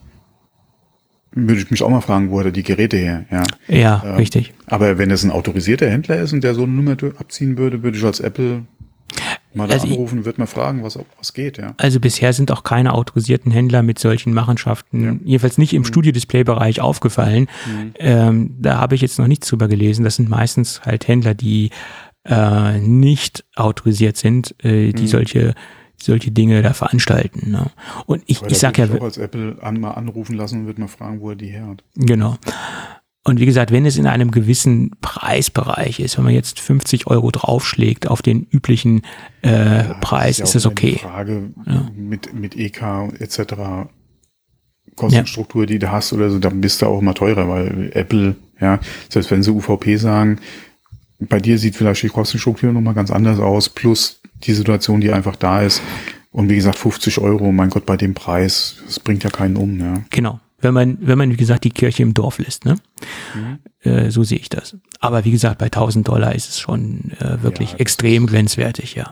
würde ich mich auch mal fragen, wo hat er die Geräte her? Ja, richtig. Aber wenn es ein autorisierter Händler ist und der so eine Nummer abziehen würde, würde ich als Apple mal da anrufen, wird mal fragen, was geht, ja. Also bisher sind auch keine autorisierten Händler mit solchen Machenschaften, jedenfalls nicht im Studio-Display-Bereich aufgefallen. Da habe ich jetzt noch nichts drüber gelesen. Das sind meistens halt Händler, die nicht autorisiert sind, die solche Dinge da veranstalten. Ne? Und ich sage ja, auch als Apple mal anrufen lassen und wird mal fragen, wo er die her hat. Genau. Und wie gesagt, wenn es in einem gewissen Preisbereich ist, wenn man jetzt 50 Euro draufschlägt auf den üblichen Preis, ist das okay. Die Frage mit EK etc. Kostenstruktur, die du hast oder so, dann bist du auch immer teurer, weil Apple, ja, selbst wenn sie UVP sagen, bei dir sieht vielleicht die Kostenstruktur nochmal ganz anders aus, plus die Situation, die einfach da ist. Und wie gesagt, 50 Euro, mein Gott, bei dem Preis, das bringt ja keinen um, ja. Genau. Wenn man, wie gesagt, die Kirche im Dorf lässt, ne? So sehe ich das. Aber wie gesagt, bei $1000 ist es schon wirklich extrem grenzwertig, ja.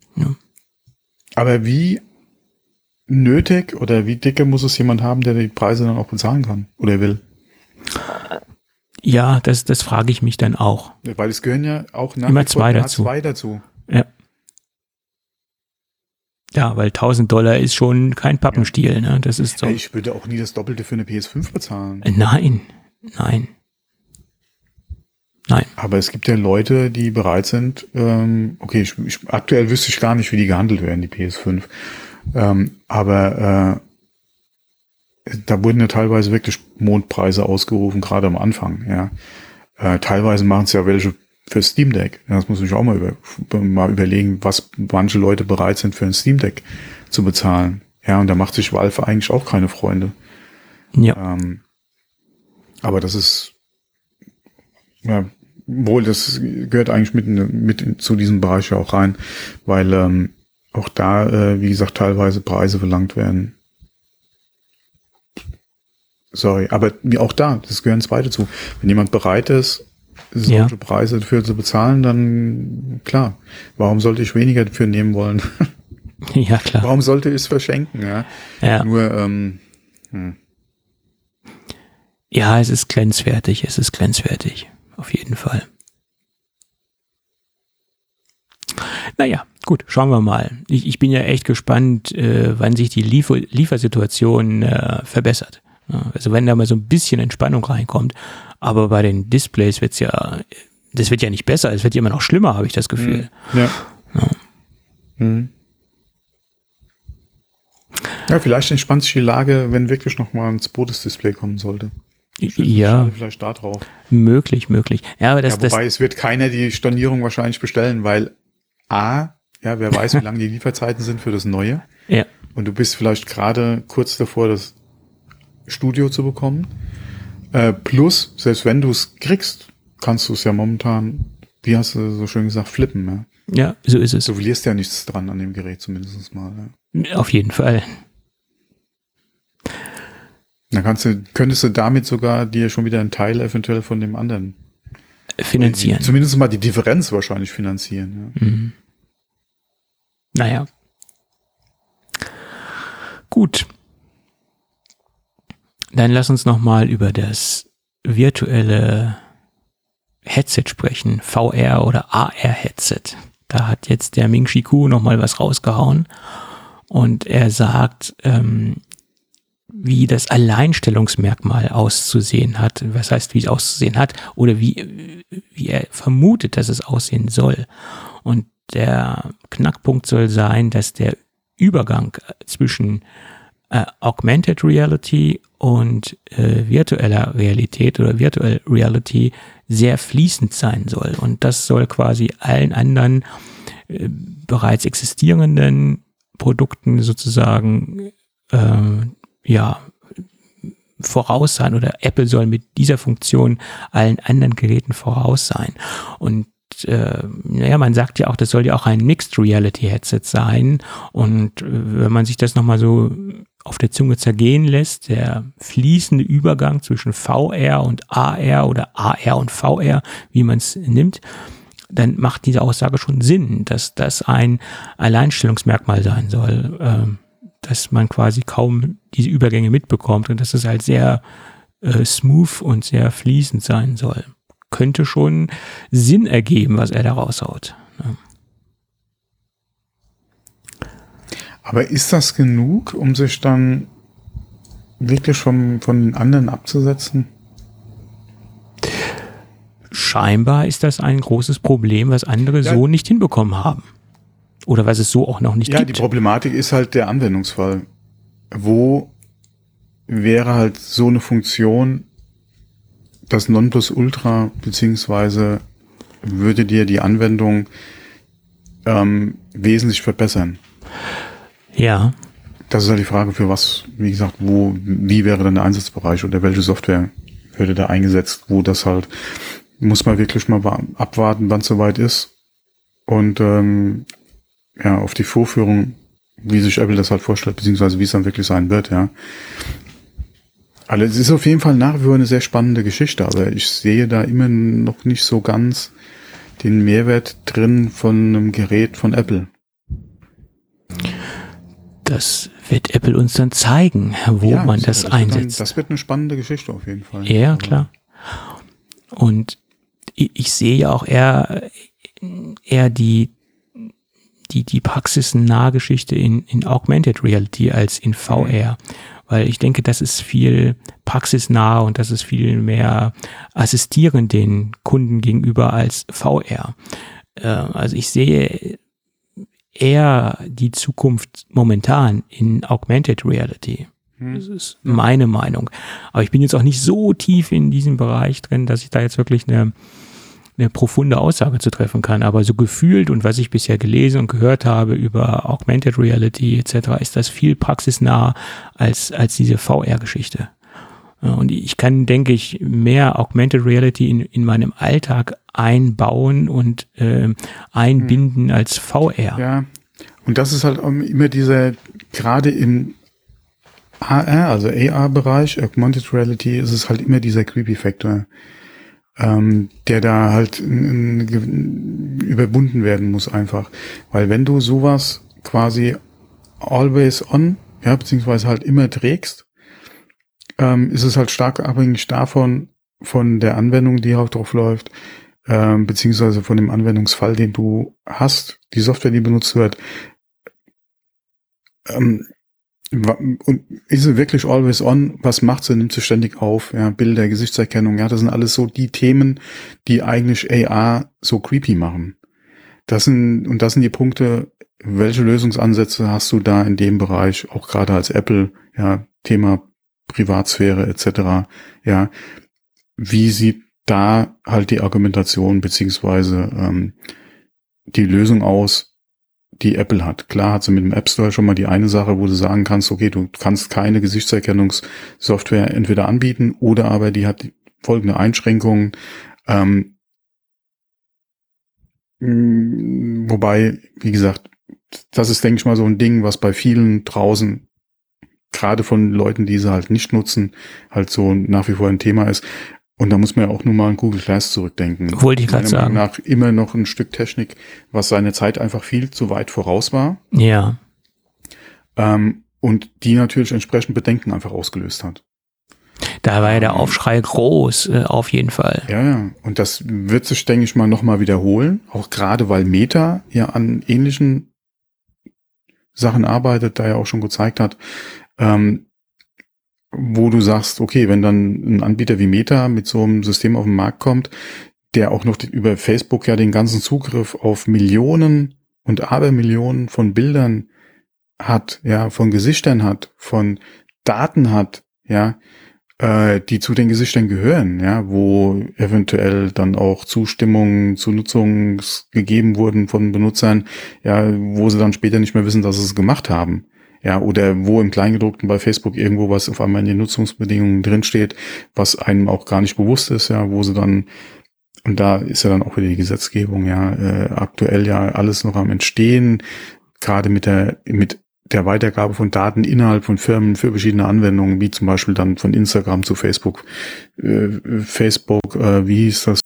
Aber wie nötig oder wie dicke muss es jemand haben, der die Preise dann auch bezahlen kann oder will? Ja, das frage ich mich dann auch. Weil es gehören ja auch immer zwei dazu. Zwei dazu. Ja. Ja, weil $1.000 ist schon kein Pappenstiel, ne? Das ist so. Ich würde auch nie das Doppelte für eine PS5 bezahlen. Nein. Aber es gibt ja Leute, die bereit sind, aktuell wüsste ich gar nicht, wie die gehandelt werden, die PS5. Aber da wurden ja teilweise wirklich Mondpreise ausgerufen, gerade am Anfang, ja. Teilweise machen es ja welche für Steam Deck. Das muss ich auch mal überlegen, was manche Leute bereit sind, für ein Steam Deck zu bezahlen. Ja, und da macht sich Valve eigentlich auch keine Freunde. Ja. Aber das ist, ja, wohl, das gehört eigentlich mit zu diesem Bereich ja auch rein, weil auch da, wie gesagt, teilweise Preise verlangt werden. Sorry, aber auch da, das gehören zwei dazu. Wenn jemand bereit ist, solche Preise dafür zu bezahlen, dann klar. Warum sollte ich weniger dafür nehmen wollen? Ja, klar. Warum sollte ich es verschenken? Ja. Nur, ja, es ist grenzwertig. Auf jeden Fall. Naja, gut, schauen wir mal. Ich bin ja echt gespannt, wann sich die Liefersituation verbessert. Also wenn da mal so ein bisschen Entspannung reinkommt. Aber bei den Displays das wird ja nicht besser, es wird ja immer noch schlimmer, habe ich das Gefühl. Ja. Ja, vielleicht entspannt sich die Lage, wenn wirklich noch mal ein zweites Display kommen sollte. Ja, vielleicht da drauf. Möglich. Ja, aber wobei es wird keiner die Stornierung wahrscheinlich bestellen, weil wer weiß, wie lange die Lieferzeiten sind für das Neue. Ja. Und du bist vielleicht gerade kurz davor, das Studio zu bekommen. Plus, selbst wenn du es kriegst, kannst du es ja momentan, wie hast du so schön gesagt, flippen. Ja, so ist es. Du verlierst ja nichts dran an dem Gerät zumindest mal. Ja. Auf jeden Fall. Dann könntest du damit sogar dir schon wieder einen Teil eventuell von dem anderen finanzieren. Zumindest mal die Differenz wahrscheinlich finanzieren. Ja. Mhm. Naja. Gut. Dann lass uns nochmal über das virtuelle Headset sprechen. VR oder AR-Headset. Da hat jetzt der Ming-Chi Kuo nochmal was rausgehauen. Und er sagt, wie das Alleinstellungsmerkmal auszusehen hat. Was heißt, wie es auszusehen hat? Oder wie er vermutet, dass es aussehen soll. Und der Knackpunkt soll sein, dass der Übergang zwischen Augmented Reality und virtueller Realität oder Virtual Reality sehr fließend sein soll. Und das soll quasi allen anderen bereits existierenden Produkten sozusagen voraus sein, oder Apple soll mit dieser Funktion allen anderen Geräten voraus sein. Und man sagt ja auch, das soll ja auch ein Mixed Reality Headset sein. Und wenn man sich das nochmal so auf der Zunge zergehen lässt, der fließende Übergang zwischen VR und AR oder AR und VR, wie man es nimmt, dann macht diese Aussage schon Sinn, dass das ein Alleinstellungsmerkmal sein soll, dass man quasi kaum diese Übergänge mitbekommt und dass es halt sehr smooth und sehr fließend sein soll. Könnte schon Sinn ergeben, was er da raushaut. Ja. Aber ist das genug, um sich dann wirklich von den anderen abzusetzen? Scheinbar ist das ein großes Problem, was andere so nicht hinbekommen haben. Oder was es so auch noch nicht gibt. Ja, die Problematik ist halt der Anwendungsfall. Wo wäre halt so eine Funktion das Nonplusultra, beziehungsweise würde dir die Anwendung wesentlich verbessern? Ja. Das ist halt die Frage, für was, wie gesagt, wie wäre dann der Einsatzbereich oder welche Software würde da eingesetzt, wo das halt, muss man wirklich mal abwarten, wann es soweit ist. Und auf die Vorführung, wie sich Apple das halt vorstellt, beziehungsweise wie es dann wirklich sein wird, ja. Also es ist auf jeden Fall nach wie vor eine sehr spannende Geschichte, aber ich sehe da immer noch nicht so ganz den Mehrwert drin von einem Gerät von Apple. Das wird Apple uns dann zeigen, wo man das einsetzt. Das wird eine spannende Geschichte auf jeden Fall. Ja, klar. Und ich sehe ja auch eher die die praxisnahe Geschichte in Augmented Reality als in VR. Weil ich denke, das ist viel praxisnah und das ist viel mehr assistierend den Kunden gegenüber als VR. Also ich sehe eher die Zukunft momentan in Augmented Reality. Das ist meine Meinung. Aber ich bin jetzt auch nicht so tief in diesem Bereich drin, dass ich da jetzt wirklich eine profunde Aussage zu treffen kann. Aber so gefühlt und was ich bisher gelesen und gehört habe über Augmented Reality etc., ist das viel praxisnah als diese VR-Geschichte. Und ich kann, denke ich, mehr Augmented Reality in meinem Alltag einbauen und einbinden als VR. Ja, und das ist halt immer gerade im AR, also AR-Bereich, Augmented Reality, ist es halt immer dieser Creepy-Faktor, der da halt überwunden werden muss einfach. Weil wenn du sowas quasi always on, ja, beziehungsweise halt immer trägst, ist es halt stark abhängig davon, von der Anwendung, die auch drauf läuft, beziehungsweise von dem Anwendungsfall, den du hast, die Software, die benutzt wird. Und ist sie wirklich always on? Was macht sie? Nimmt sie ständig auf? Ja, Bilder, Gesichtserkennung, ja, das sind alles so die Themen, die eigentlich AR so creepy machen. Das sind die Punkte, welche Lösungsansätze hast du da in dem Bereich, auch gerade als Apple, ja, Thema Privatsphäre etc., ja, wie sieht da halt die Argumentation beziehungsweise die Lösung aus, die Apple hat. Klar hat sie mit dem App Store schon mal die eine Sache, wo du sagen kannst, okay, du kannst keine Gesichtserkennungssoftware entweder anbieten oder aber die hat folgende Einschränkungen. Wobei, wie gesagt, das ist, denke ich mal, so ein Ding, was bei vielen draußen, gerade von Leuten, die sie halt nicht nutzen, halt so nach wie vor ein Thema ist. Und da muss man ja auch nur mal an Google Glass zurückdenken. Wollte ich gerade sagen. Nach immer noch ein Stück Technik, was seine Zeit einfach viel zu weit voraus war. Ja. Und die natürlich entsprechend Bedenken einfach ausgelöst hat. Da war ja der Aufschrei groß, auf jeden Fall. Ja. Und das wird sich, denke ich mal, nochmal wiederholen. Auch gerade, weil Meta ja an ähnlichen Sachen arbeitet, da ja auch schon gezeigt hat, wo du sagst, okay, wenn dann ein Anbieter wie Meta mit so einem System auf den Markt kommt, der auch noch über Facebook ja den ganzen Zugriff auf Millionen und Abermillionen von Bildern hat, ja, von Gesichtern hat, von Daten hat, ja, die zu den Gesichtern gehören, ja, wo eventuell dann auch Zustimmungen zu Nutzung gegeben wurden von Benutzern, ja, wo sie dann später nicht mehr wissen, dass sie es gemacht haben. Ja, oder wo im Kleingedruckten bei Facebook irgendwo was auf einmal in den Nutzungsbedingungen drinsteht, was einem auch gar nicht bewusst ist, ja, wo sie dann, und da ist ja dann auch wieder die Gesetzgebung, ja, aktuell ja alles noch am Entstehen, gerade mit der Weitergabe von Daten innerhalb von Firmen für verschiedene Anwendungen, wie zum Beispiel dann von Instagram zu Facebook, wie hieß das,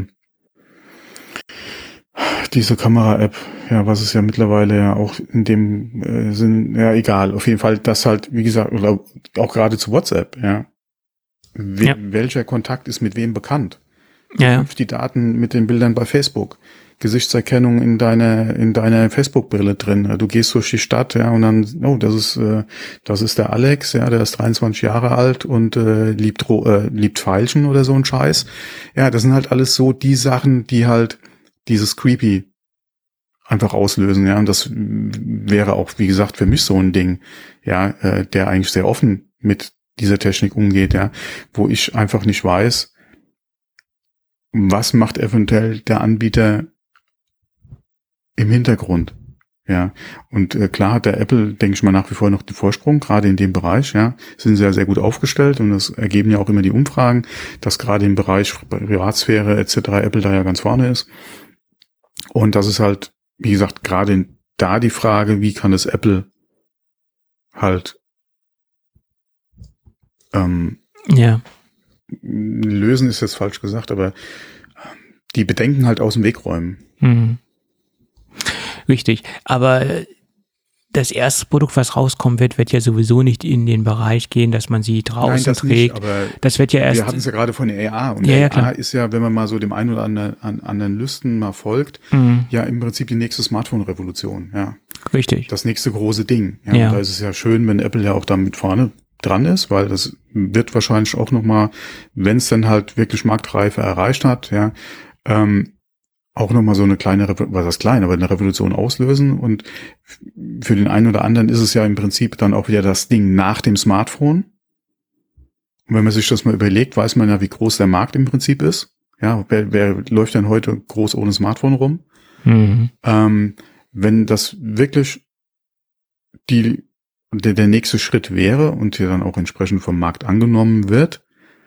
diese Kamera-App, ja, was es ja mittlerweile ja auch in dem Sinn, ja, egal, auf jeden Fall, das halt, wie gesagt, oder auch gerade zu WhatsApp, ja. Welcher Kontakt ist mit wem bekannt? Ja. Die Daten mit den Bildern bei Facebook. Gesichtserkennung in deiner Facebook-Brille drin. Du gehst durch die Stadt, ja, und dann, oh, das ist der Alex, ja, der ist 23 Jahre alt und liebt Veilchen oder so ein Scheiß. Ja, das sind halt alles so die Sachen, die halt dieses Creepy einfach auslösen, ja, und das wäre auch, wie gesagt, für mich so ein Ding, ja, der eigentlich sehr offen mit dieser Technik umgeht, ja, wo ich einfach nicht weiß, was macht eventuell der Anbieter im Hintergrund, ja, und klar hat der Apple, denke ich mal, nach wie vor noch den Vorsprung, gerade in dem Bereich, ja, sind sehr, sehr gut aufgestellt und das ergeben ja auch immer die Umfragen, dass gerade im Bereich Privatsphäre etc. Apple da ja ganz vorne ist. Und das ist halt, wie gesagt, gerade da die Frage, wie kann es Apple halt lösen, ist jetzt falsch gesagt, aber die Bedenken halt aus dem Weg räumen. Mhm. Richtig, aber das erste Produkt, was rauskommen wird ja sowieso nicht in den Bereich gehen, dass man sie draußen trägt. Nicht, aber das wird ja erst. Wir hatten es ja gerade von der AR. Und ja, der klar. AR ist ja, wenn man mal so dem einen oder anderen Lüsten mal folgt, ja im Prinzip die nächste Smartphone-Revolution. Ja. Richtig. Das nächste große Ding. Ja. Ja. Und da ist es ja schön, wenn Apple ja auch da mit vorne dran ist, weil das wird wahrscheinlich auch nochmal, wenn es dann halt wirklich Marktreife erreicht hat, ja, auch nochmal so eine kleine, was heißt klein, aber eine Revolution auslösen. Und für den einen oder anderen ist es ja im Prinzip dann auch wieder das Ding nach dem Smartphone. Und wenn man sich das mal überlegt, weiß man ja, wie groß der Markt im Prinzip ist. Ja, wer läuft denn heute groß ohne Smartphone rum? Wenn das wirklich der nächste Schritt wäre und hier dann auch entsprechend vom Markt angenommen wird,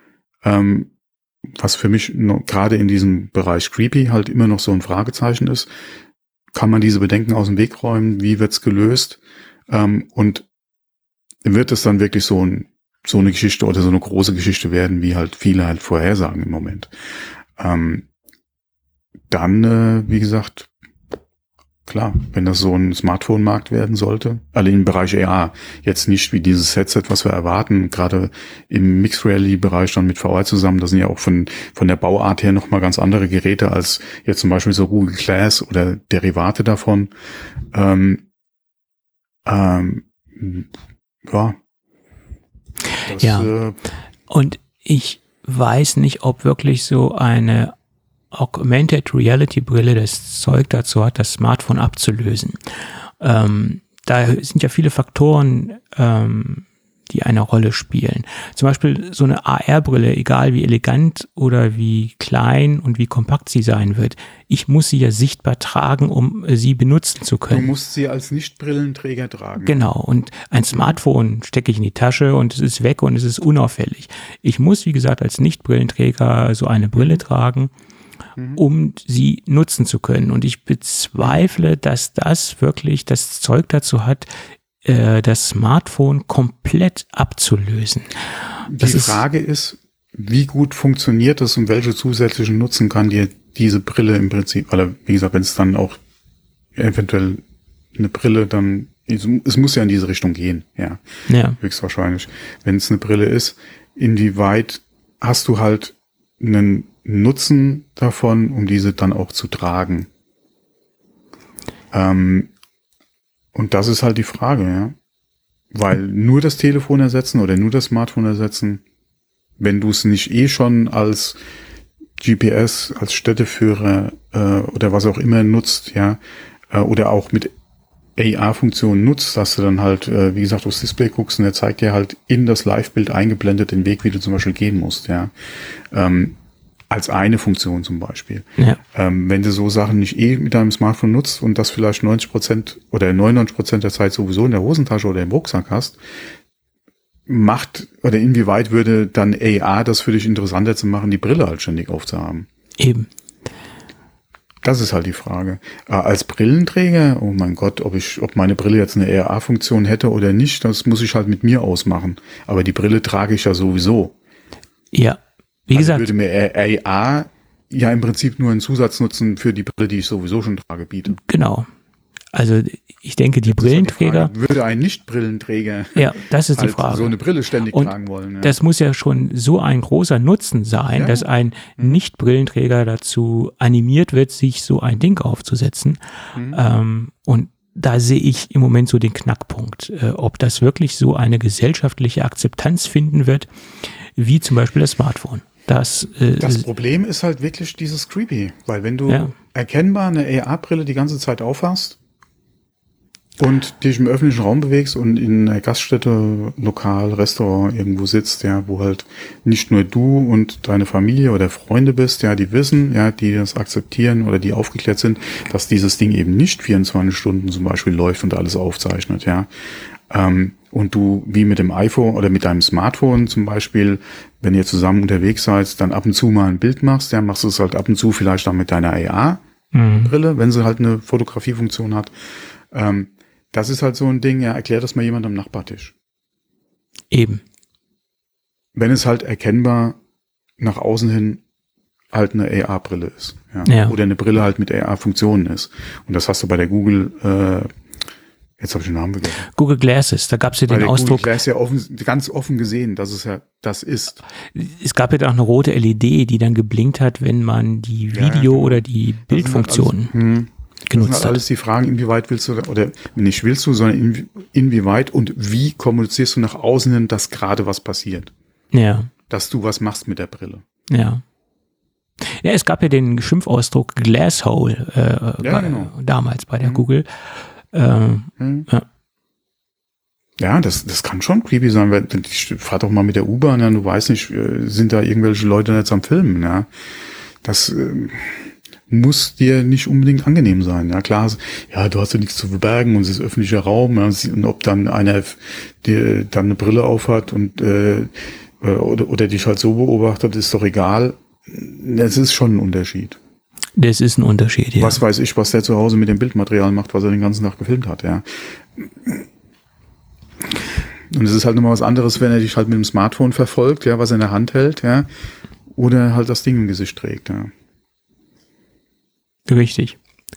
was für mich gerade in diesem Bereich Creepy halt immer noch so ein Fragezeichen ist, kann man diese Bedenken aus dem Weg räumen, wie wird's gelöst, und wird es dann wirklich so eine Geschichte oder so eine große Geschichte werden, wie halt viele halt vorhersagen im Moment. Dann, wie gesagt, klar, wenn das so ein Smartphone-Markt werden sollte, alle im Bereich AR, jetzt nicht wie dieses Headset, was wir erwarten, gerade im Mixed Reality-Bereich dann mit VR zusammen, das sind ja auch von der Bauart her nochmal ganz andere Geräte als jetzt zum Beispiel so Google Glass oder Derivate davon. Ja. Und ich weiß nicht, ob wirklich so eine Augmented Reality Brille das Zeug dazu hat, das Smartphone abzulösen. Da sind ja viele Faktoren, die eine Rolle spielen. Zum Beispiel so eine AR-Brille, egal wie elegant oder wie klein und wie kompakt sie sein wird. Ich muss sie ja sichtbar tragen, um sie benutzen zu können. Du musst sie als Nicht-Brillenträger tragen. Genau. Und ein Smartphone stecke ich in die Tasche und es ist weg und es ist unauffällig. Ich muss, wie gesagt, als Nicht-Brillenträger so eine Brille tragen, um sie nutzen zu können. Und ich bezweifle, dass das wirklich das Zeug dazu hat, das Smartphone komplett abzulösen. Die Frage ist, wie gut funktioniert das und welche zusätzlichen Nutzen kann dir diese Brille im Prinzip, oder wie gesagt, wenn es dann auch eventuell eine Brille dann, es muss ja in diese Richtung gehen, ja. Höchstwahrscheinlich. Wenn es eine Brille ist, inwieweit hast du halt einen Nutzen davon, um diese dann auch zu tragen? Und das ist halt die Frage, ja. Weil nur das Telefon ersetzen oder nur das Smartphone ersetzen, wenn du es nicht schon als GPS, als Städteführer oder was auch immer nutzt, ja, oder auch mit AR-Funktionen nutzt, dass du dann halt, wie gesagt, aufs Display guckst und er zeigt dir halt in das Live-Bild eingeblendet den Weg, wie du zum Beispiel gehen musst, ja. Als eine Funktion zum Beispiel. Ja. Wenn du so Sachen nicht mit deinem Smartphone nutzt und das vielleicht 90% oder 99% der Zeit sowieso in der Hosentasche oder im Rucksack hast, inwieweit würde dann AR das für dich interessanter zu machen, die Brille halt ständig aufzuhaben? Eben. Das ist halt die Frage. Als Brillenträger, oh mein Gott, ob meine Brille jetzt eine AR-Funktion hätte oder nicht, das muss ich halt mit mir ausmachen. Aber die Brille trage ich ja sowieso. Ja. Wie gesagt, würde mir AR ja im Prinzip nur einen Zusatznutzen für die Brille, die ich sowieso schon trage, bieten. Genau. Also ich denke, die Brillenträger... Würde ein Nicht-Brillenträger ja, das ist die Frage. So eine Brille ständig tragen wollen? Ja. Das muss ja schon so ein großer Nutzen sein, dass ein Nicht-Brillenträger dazu animiert wird, sich so ein Ding aufzusetzen. Und da sehe ich im Moment so den Knackpunkt, ob das wirklich so eine gesellschaftliche Akzeptanz finden wird, wie zum Beispiel das Smartphone. Das Problem ist halt wirklich dieses Creepy, weil wenn du erkennbar eine AR-Brille die ganze Zeit aufhast und dich im öffentlichen Raum bewegst und in einer Gaststätte, Lokal, Restaurant irgendwo sitzt, ja, wo halt nicht nur du und deine Familie oder Freunde bist, ja, die wissen, ja, die das akzeptieren oder die aufgeklärt sind, dass dieses Ding eben nicht 24 Stunden zum Beispiel läuft und alles aufzeichnet, ja. Und du, wie mit dem iPhone oder mit deinem Smartphone zum Beispiel, wenn ihr zusammen unterwegs seid, dann ab und zu mal ein Bild machst, ja, machst du es halt ab und zu vielleicht dann mit deiner AR-Brille, wenn sie halt eine Fotografiefunktion hat. Das ist halt so ein Ding, ja, erklär das mal jemand am Nachbartisch. Eben. Wenn es halt erkennbar nach außen hin halt eine AR-Brille ist, ja. Oder eine Brille halt mit AR-Funktionen ist. Und das hast du bei der Google Jetzt habe ich den Namen vergessen. Google Glasses, da gab es ja den Ausdruck. Google Glass ja ganz offen gesehen, dass es ja das ist. Es gab ja dann auch eine rote LED, die dann geblinkt hat, wenn man die Video- oder die Bildfunktion genutzt das sind hat. alles die Fragen, inwieweit willst du, oder nicht willst du, sondern inwieweit und wie kommunizierst du nach außen hin, dass gerade was passiert. Ja. Dass du was machst mit der Brille. Ja. Ja, es gab ja den Schimpfausdruck Glasshole genau. damals bei der Google. Ja. Ja, das kann schon creepy sein, weil fahr doch mal mit der U-Bahn, ja, du weißt nicht, sind da irgendwelche Leute jetzt am Filmen, ja. Das muss dir nicht unbedingt angenehm sein. Ja, klar, ja, du hast ja nichts zu verbergen und es ist öffentlicher Raum, ja, und ob dann einer dir dann eine Brille aufhat und oder dich halt so beobachtet, ist doch egal. Das ist schon ein Unterschied. Das ist ein Unterschied, ja. Was weiß ich, was der zu Hause mit dem Bildmaterial macht, was er den ganzen Tag gefilmt hat, ja. Und es ist halt nochmal was anderes, wenn er dich halt mit dem Smartphone verfolgt, ja, was er in der Hand hält, ja, oder halt das Ding im Gesicht trägt, ja. Richtig.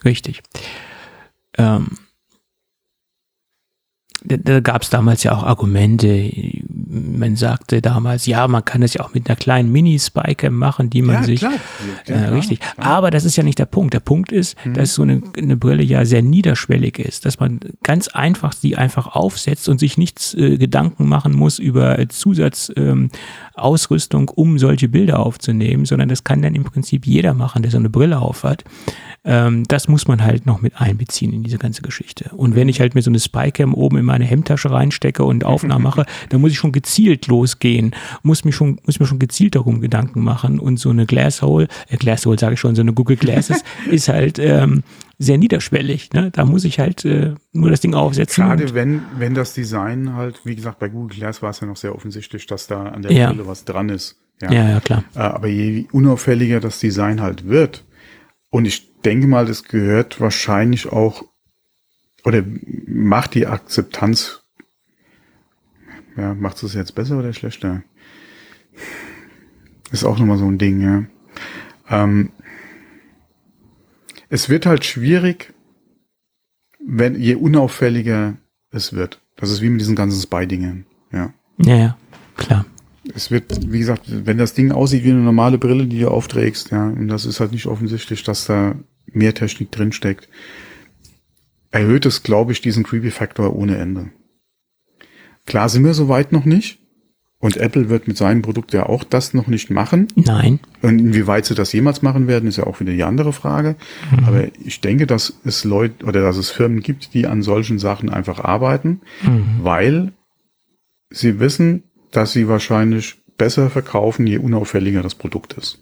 Da gab es damals ja auch Argumente. Man sagte damals, ja, man kann das ja auch mit einer kleinen Mini-Spycam machen, die man sich... Klar. Richtig. Aber das ist ja nicht der Punkt. Der Punkt ist, dass so eine Brille ja sehr niederschwellig ist, dass man ganz einfach sie einfach aufsetzt und sich nichts Gedanken machen muss über Zusatzausrüstung, um solche Bilder aufzunehmen, sondern das kann dann im Prinzip jeder machen, der so eine Brille aufhat. Das muss man halt noch mit einbeziehen in diese ganze Geschichte. Und wenn ich halt mir so eine Spycam oben in meine Hemdtasche reinstecke und Aufnahmen mache, dann muss ich schon gezielt losgehen, muss mir schon gezielt darum Gedanken machen. Und so eine Glasshole sage ich schon, so eine Google Glasses ist halt sehr niederschwellig. Ne? Da muss ich halt nur das Ding aufsetzen. Gerade wenn das Design halt, wie gesagt, bei Google Glass war es ja noch sehr offensichtlich, dass da an der Brille was dran ist. Ja, klar. Aber je unauffälliger das Design halt wird, und ich denke mal, das gehört wahrscheinlich auch, oder macht die Akzeptanz, ja, macht es jetzt besser oder schlechter? Ist auch nochmal so ein Ding, ja. Es wird halt schwierig, je unauffälliger es wird. Das ist wie mit diesen ganzen Spy-Dingen, ja. Ja, klar. Es wird, wie gesagt, wenn das Ding aussieht wie eine normale Brille, die du aufträgst, ja, und das ist halt nicht offensichtlich, dass da mehr Technik drinsteckt, erhöht es, glaube ich, diesen Creepy-Faktor ohne Ende. Klar sind wir soweit noch nicht. Und Apple wird mit seinem Produkt ja auch das noch nicht machen. Nein. Und inwieweit sie das jemals machen werden, ist ja auch wieder die andere Frage. Aber ich denke, dass es Leute oder dass es Firmen gibt, die an solchen Sachen einfach arbeiten, weil sie wissen, dass sie wahrscheinlich besser verkaufen, je unauffälliger das Produkt ist.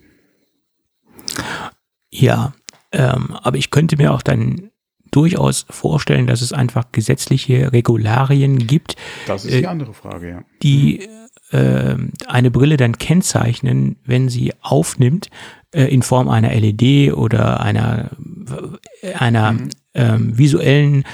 Ja, aber ich könnte mir auch dann durchaus vorstellen, dass es einfach gesetzliche Regularien gibt. Das ist die andere Frage, ja. Die eine Brille dann kennzeichnen, wenn sie aufnimmt, in Form einer LED oder einer visuellen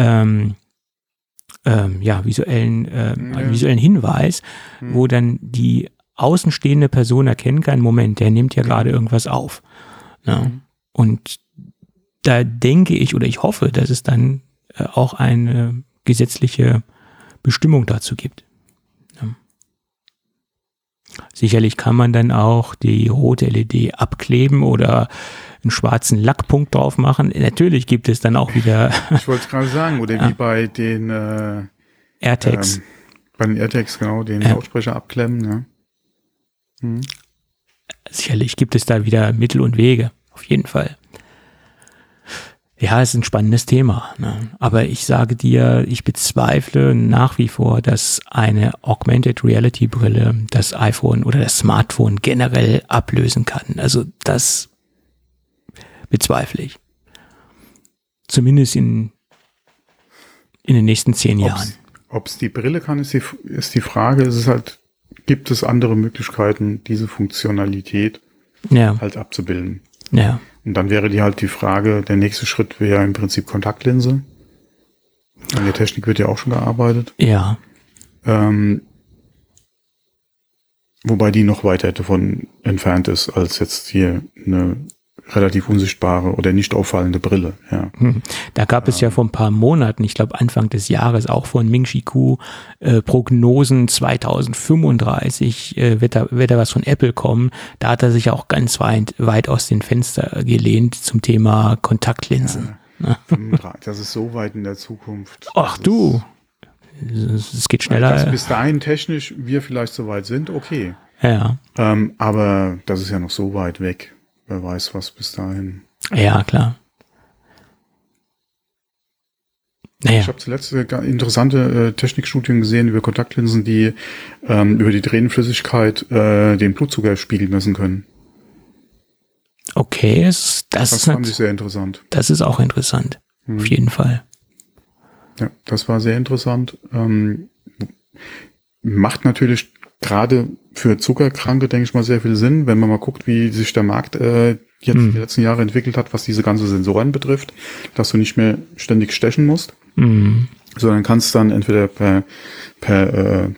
visuellen Hinweis, wo dann die außenstehende Person erkennen kann, Moment, der nimmt ja gerade irgendwas auf. Ja. Und da denke ich oder ich hoffe, dass es dann auch eine gesetzliche Bestimmung dazu gibt. Ja. Sicherlich kann man dann auch die rote LED abkleben oder einen schwarzen Lackpunkt drauf machen. Natürlich gibt es dann auch wieder... Ich wollte es gerade sagen, oder wie bei den AirTags. Bei den AirTags, genau, den Lautsprecher abklemmen. Ja. Sicherlich gibt es da wieder Mittel und Wege, auf jeden Fall. Ja, es ist ein spannendes Thema. Ne? Aber ich sage dir, ich bezweifle nach wie vor, dass eine Augmented Reality Brille das iPhone oder das Smartphone generell ablösen kann. Also das bezweifle ich. Zumindest in den nächsten 10 Jahren. Ob es die Brille kann, ist die Frage. Es ist halt, gibt es andere Möglichkeiten, diese Funktionalität halt abzubilden? Ja. Und dann wäre die Frage, der nächste Schritt wäre im Prinzip Kontaktlinse. An der Technik wird ja auch schon gearbeitet. Ja. Wobei die noch weiter davon entfernt ist, als jetzt hier eine relativ unsichtbare oder nicht auffallende Brille. Ja. Da gab es ja vor ein paar Monaten, ich glaube Anfang des Jahres, auch von Ming-Chi Kuo Prognosen 2035 wird da was von Apple kommen. Da hat er sich auch ganz weit aus dem Fenster gelehnt zum Thema Kontaktlinsen. Ja, das ist so weit in der Zukunft. Ach du, es geht schneller. Dass bis dahin technisch wir vielleicht so weit sind, okay. Ja. Aber das ist ja noch so weit weg. Wer weiß, was bis dahin. Ja, klar. Naja. Ich habe zuletzt interessante Technikstudien gesehen über Kontaktlinsen, die über die Tränenflüssigkeit den Blutzuckerspiegel messen können. Okay, das fand ich sehr interessant. Das ist auch interessant, auf jeden Fall. Ja, das war sehr interessant. Macht natürlich gerade für Zuckerkranke, denke ich mal, sehr viel Sinn, wenn man mal guckt, wie sich der Markt jetzt die letzten Jahre entwickelt hat, was diese ganze Sensoren betrifft, dass du nicht mehr ständig stechen musst, sondern kannst dann entweder per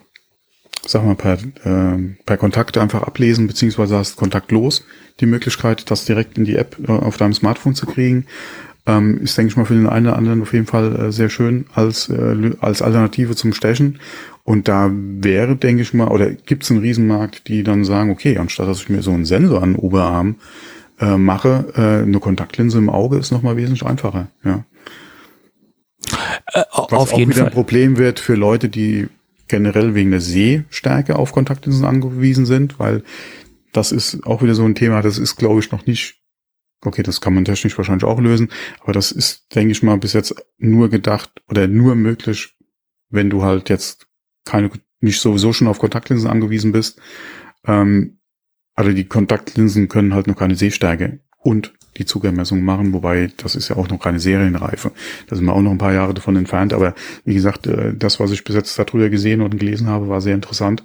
Kontakt einfach ablesen, beziehungsweise hast kontaktlos die Möglichkeit, das direkt in die App auf deinem Smartphone zu kriegen. Ist, denke ich mal, für den einen oder anderen auf jeden Fall sehr schön als Alternative zum Stechen. Und da wäre, denke ich mal, oder gibt es einen Riesenmarkt, die dann sagen, okay, anstatt dass ich mir so einen Sensor an den Oberarm mache, eine Kontaktlinse im Auge ist nochmal wesentlich einfacher. Ja. Was auf auch jeden wieder Fall ein Problem wird für Leute, die generell wegen der Sehstärke auf Kontaktlinsen angewiesen sind, weil das ist auch wieder so ein Thema, das ist, glaube ich, noch nicht. Okay, das kann man technisch wahrscheinlich auch lösen, aber das ist, denke ich mal, bis jetzt nur gedacht oder nur möglich, wenn du halt jetzt nicht sowieso schon auf Kontaktlinsen angewiesen bist. Also die Kontaktlinsen können halt noch keine Sehstärke und die Zuckermessung machen, wobei das ist ja auch noch keine Serienreife. Da sind wir auch noch ein paar Jahre davon entfernt, aber wie gesagt, das, was ich bis jetzt darüber gesehen und gelesen habe, war sehr interessant.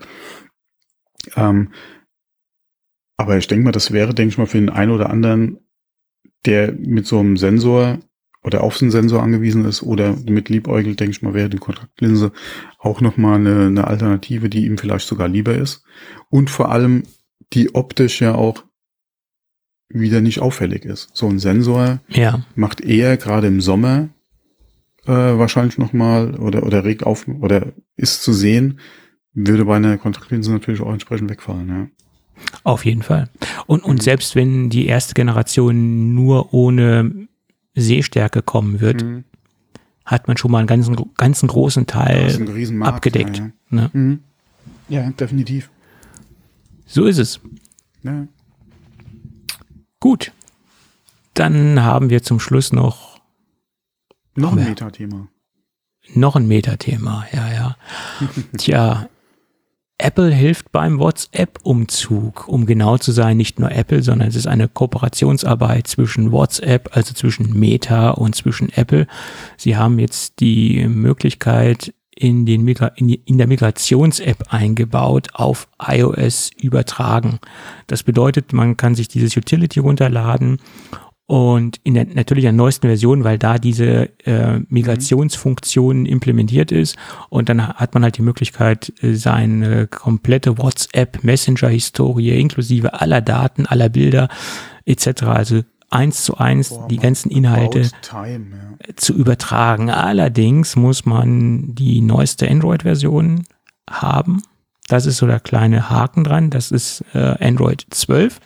Aber ich denke mal, das wäre, denke ich mal, für den einen oder anderen, der mit so einem Sensor oder auf so einen Sensor angewiesen ist oder mit liebäugelt, denke ich mal, wäre die Kontaktlinse auch nochmal eine Alternative, die ihm vielleicht sogar lieber ist. Und vor allem, die optisch ja auch wieder nicht auffällig ist. So ein Sensor macht eher gerade im Sommer wahrscheinlich nochmal oder regt auf oder ist zu sehen, würde bei einer Kontaktlinse natürlich auch entsprechend wegfallen, ja. Auf jeden Fall. Und selbst wenn die erste Generation nur ohne Sehstärke kommen wird, hat man schon mal einen ganzen großen Teil abgedeckt. Ja. Ja, definitiv. So ist es. Ja. Gut. Dann haben wir zum Schluss noch ein Metathema. Noch ein Metathema, ja. Tja, Apple hilft beim WhatsApp-Umzug. Um genau zu sein, nicht nur Apple, sondern es ist eine Kooperationsarbeit zwischen WhatsApp, also zwischen Meta und zwischen Apple. Sie haben jetzt die Möglichkeit in der Migrations-App eingebaut, auf iOS übertragen. Das bedeutet, man kann sich dieses Utility runterladen und natürlich in der neuesten Version, weil da diese Migrationsfunktion implementiert ist, und dann hat man halt die Möglichkeit, seine komplette WhatsApp-Messenger-Historie inklusive aller Daten, aller Bilder etc., also 1:1 die ganzen Inhalte zu übertragen. Allerdings muss man die neueste Android-Version haben. Das ist so der kleine Haken dran. Das ist Android 12.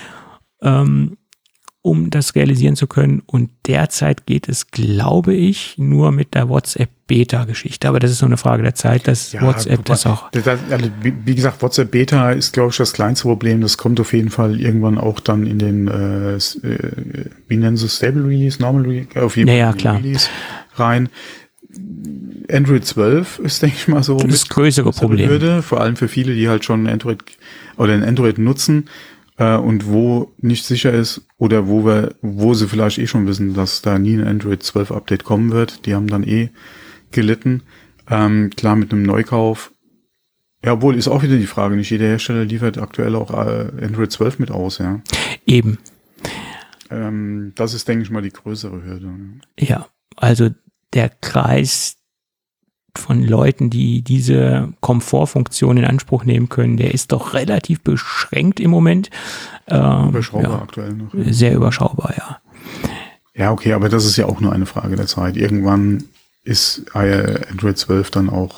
Um das realisieren zu können. Und derzeit geht es, glaube ich, nur mit der WhatsApp-Beta-Geschichte. Aber das ist so eine Frage der Zeit, dass WhatsApp das auch... Wie gesagt, WhatsApp-Beta ist, glaube ich, das kleinste Problem. Das kommt auf jeden Fall irgendwann auch dann in den, wie nennen sie es, Stable Release, Normal Release? Auf jeden Fall klar. Release rein. Android 12 ist, denke ich mal, so das größere Problem. Hürde, vor allem für viele, die halt schon ein Android nutzen, und wo nicht sicher ist oder wo sie vielleicht schon wissen, dass da nie ein Android 12 Update kommen wird. Die haben dann gelitten. Klar, mit einem Neukauf. Ja, obwohl ist auch wieder die Frage, nicht jeder Hersteller liefert aktuell auch Android 12 mit aus, ja. Eben. Das ist, denke ich mal, die größere Hürde. Ja, also der Kreis von Leuten, die diese Komfortfunktion in Anspruch nehmen können, der ist doch relativ beschränkt im Moment. Überschaubar aktuell noch. Sehr überschaubar, ja. Ja, okay, aber das ist ja auch nur eine Frage der Zeit. Irgendwann ist Android 12 dann auch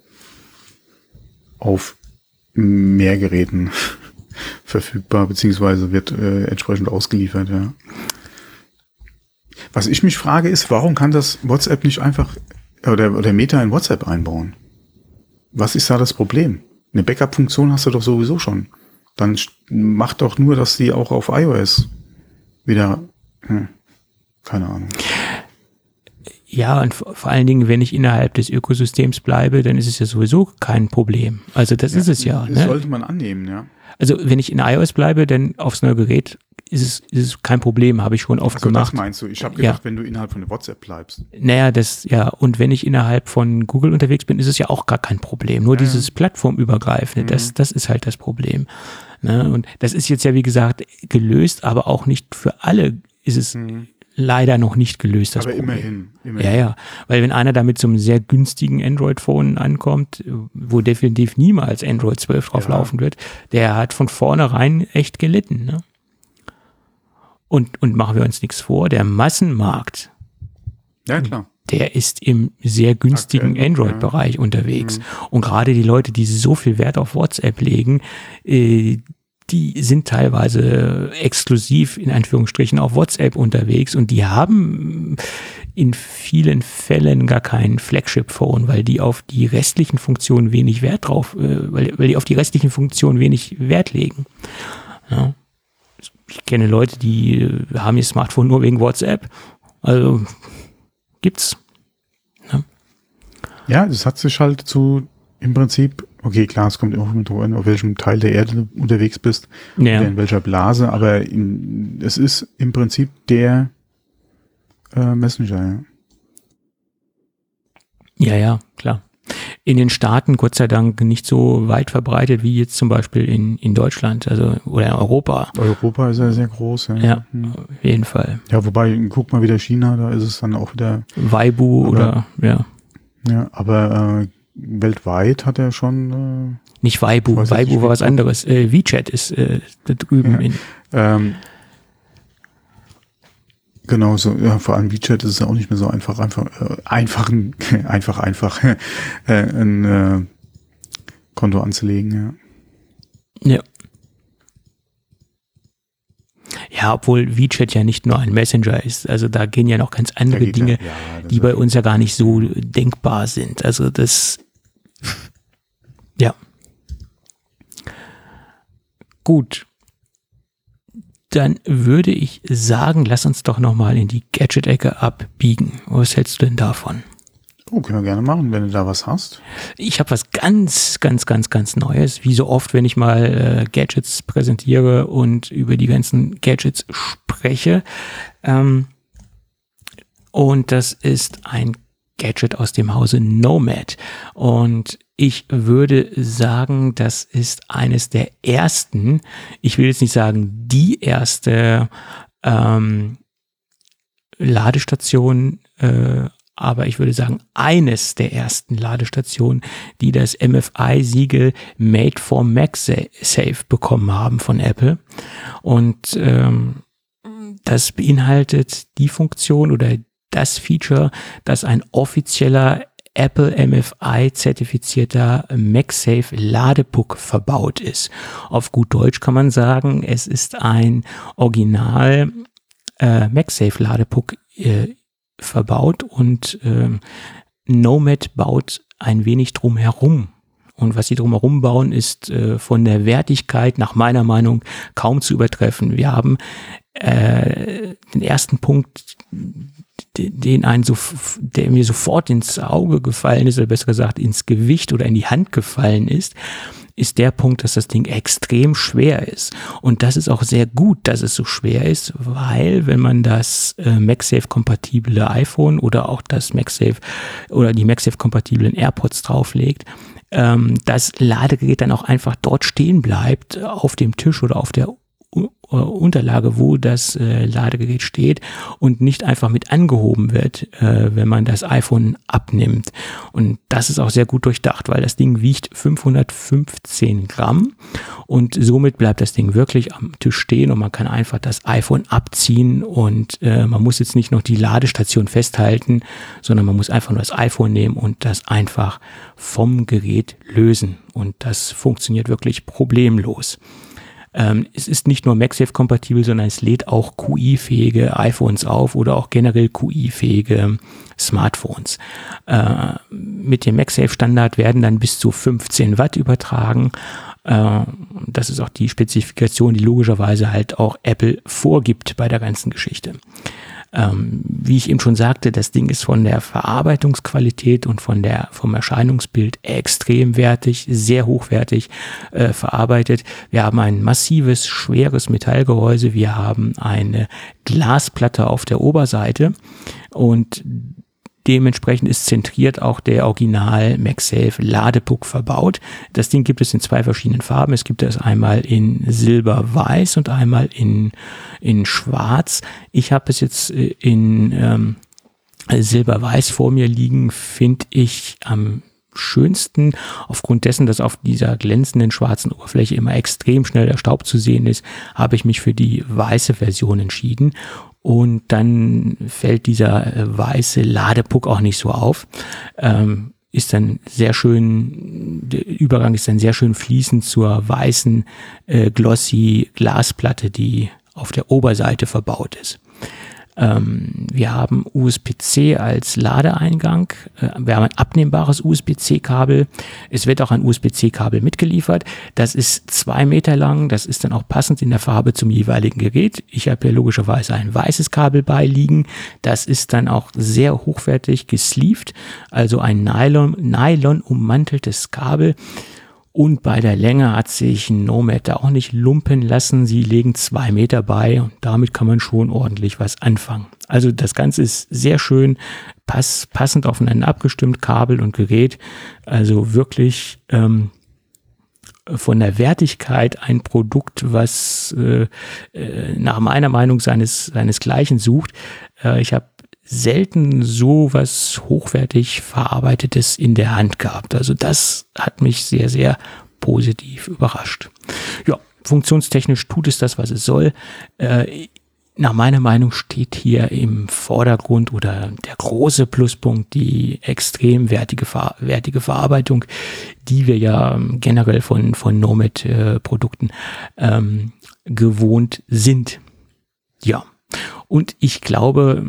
auf mehr Geräten verfügbar, beziehungsweise wird entsprechend ausgeliefert, ja. Was ich mich frage ist, warum kann das WhatsApp nicht einfach oder Meta in WhatsApp einbauen? Was ist da das Problem? Eine Backup-Funktion hast du doch sowieso schon. Dann mach doch nur, dass die auch auf iOS wieder, keine Ahnung. Ja, und vor allen Dingen, wenn ich innerhalb des Ökosystems bleibe, dann ist es ja sowieso kein Problem. Also das ist es ja. Das sollte man annehmen, ja. Also wenn ich in iOS bleibe, dann aufs neue Gerät ist es kein Problem, habe ich schon oft gemacht. Das meinst du? Ich habe gedacht, wenn du innerhalb von WhatsApp bleibst. Naja, und wenn ich innerhalb von Google unterwegs bin, ist es ja auch gar kein Problem. Nur dieses Plattformübergreifende, das ist halt das Problem. Ne? Und das ist jetzt ja, wie gesagt, gelöst, aber auch nicht für alle ist es leider noch nicht gelöst, das Problem. Aber immerhin. Ja, weil wenn einer da mit so einem sehr günstigen Android-Phone ankommt, wo definitiv niemals Android 12 drauf laufen wird, der hat von vornherein echt gelitten. Ne? Und machen wir uns nichts vor, der Massenmarkt, ja, klar, der ist im sehr günstigen Android-Bereich unterwegs. Und gerade die Leute, die so viel Wert auf WhatsApp legen, die sind teilweise exklusiv in Anführungsstrichen auf WhatsApp unterwegs und die haben in vielen Fällen gar kein Flagship-Phone, weil die auf die restlichen Funktionen wenig Wert drauf, weil die auf die restlichen Funktionen wenig Wert legen. Ja. Ich kenne Leute, die haben ihr Smartphone nur wegen WhatsApp. Also gibt's. Ja, das hat sich halt im Prinzip, okay, klar, es kommt auch drauf an, auf welchem Teil der Erde du unterwegs bist, oder in welcher Blase, aber es ist im Prinzip der Messenger, ja. Ja, klar. In den Staaten, Gott sei Dank, nicht so weit verbreitet wie jetzt zum Beispiel in Deutschland, also oder in Europa. Europa ist ja sehr groß, ja. Ja, auf jeden Fall. Ja, wobei, guck mal wieder China, da ist es dann auch wieder Weibo oder, ja. Ja, aber weltweit hat er schon nicht Weibo, Weibo war was anderes. WeChat ist da drüben genau so, ja, vor allem WeChat ist es auch nicht mehr so einfach ein Konto anzulegen, ja. Ja. Ja, obwohl WeChat ja nicht nur ein Messenger ist, also da gehen ja noch ganz andere Dinge, die bei uns ja gar nicht so denkbar sind. Also das, ja. Gut. Dann würde ich sagen, lass uns doch nochmal in die Gadget-Ecke abbiegen. Was hältst du denn davon? Oh, können wir gerne machen, wenn du da was hast. Ich habe was ganz, ganz, ganz, ganz Neues. Wie so oft, wenn ich mal Gadgets präsentiere und über die ganzen Gadgets spreche. Und das ist ein Gadget aus dem Hause Nomad. Und ich würde sagen, das ist eines der ersten, ich will jetzt nicht sagen die erste Ladestation, aber ich würde sagen, eines der ersten Ladestationen, die das MFI-Siegel Made for MagSafe bekommen haben von Apple. Und das beinhaltet die Funktion oder das Feature, dass ein offizieller Apple MFI-zertifizierter MagSafe Ladepuck verbaut ist. Auf gut Deutsch kann man sagen, es ist ein Original MagSafe Ladepuck verbaut und Nomad baut ein wenig drumherum. Und was sie drumherum bauen, ist von der Wertigkeit nach meiner Meinung kaum zu übertreffen. Wir haben den ersten Punkt, der mir sofort ins Auge gefallen ist, oder besser gesagt ins Gewicht oder in die Hand gefallen ist der Punkt, dass das Ding extrem schwer ist. Und das ist auch sehr gut, dass es so schwer ist, weil wenn man das MagSafe-kompatible iPhone oder auch das MagSafe oder die MagSafe-kompatiblen AirPods drauflegt, das Ladegerät dann auch einfach dort stehen bleibt, auf dem Tisch oder auf der Unterlage, wo das Ladegerät steht und nicht einfach mit angehoben wird, wenn man das iPhone abnimmt. Und das ist auch sehr gut durchdacht, weil das Ding wiegt 515 Gramm und somit bleibt das Ding wirklich am Tisch stehen und man kann einfach das iPhone abziehen und man muss jetzt nicht noch die Ladestation festhalten, sondern man muss einfach nur das iPhone nehmen und das einfach vom Gerät lösen. Und das funktioniert wirklich problemlos. Es ist nicht nur MagSafe-kompatibel, sondern es lädt auch QI-fähige iPhones auf oder auch generell QI-fähige Smartphones. Mit dem MagSafe-Standard werden dann bis zu 15 Watt übertragen. Das ist auch die Spezifikation, die logischerweise halt auch Apple vorgibt bei der ganzen Geschichte. Wie ich eben schon sagte, das Ding ist von der Verarbeitungsqualität und vom Erscheinungsbild extrem wertig, sehr hochwertig verarbeitet. Wir haben ein massives, schweres Metallgehäuse, wir haben eine Glasplatte auf der Oberseite und dementsprechend ist zentriert auch der Original MagSafe Ladepuck verbaut. Das Ding gibt es in 2 verschiedenen Farben. Es gibt es einmal in Silber-Weiß und einmal in Schwarz. Ich habe es jetzt in Silber-Weiß vor mir liegen, finde ich am schönsten, aufgrund dessen, dass auf dieser glänzenden schwarzen Oberfläche immer extrem schnell der Staub zu sehen ist, habe ich mich für die weiße Version entschieden. Und dann fällt dieser weiße Ladepuck auch nicht so auf. Ist dann sehr schön, der Übergang ist dann sehr schön fließend zur weißen glossy Glasplatte, die auf der Oberseite verbaut ist. Wir haben USB-C als Ladeeingang. Wir haben ein abnehmbares USB-C-Kabel. Es wird auch ein USB-C-Kabel mitgeliefert. Das ist 2 Meter lang. Das ist dann auch passend in der Farbe zum jeweiligen Gerät. Ich habe hier logischerweise ein weißes Kabel beiliegen. Das ist dann auch sehr hochwertig gesleeved, also ein Nylon ummanteltes Kabel. Und bei der Länge hat sich Nomad da auch nicht lumpen lassen. Sie legen 2 Meter bei und damit kann man schon ordentlich was anfangen. Also das Ganze ist sehr schön, passend aufeinander abgestimmt, Kabel und Gerät. Also wirklich von der Wertigkeit ein Produkt, was nach meiner Meinung seinesgleichen sucht. Ich habe selten so was hochwertig Verarbeitetes in der Hand gehabt. Also das hat mich sehr, sehr positiv überrascht. Ja, funktionstechnisch tut es das, was es soll. Nach meiner Meinung steht hier im Vordergrund oder der große Pluspunkt die extrem wertige Verarbeitung, die wir ja generell von Nomad-Produkten gewohnt sind. Ja. Und ich glaube,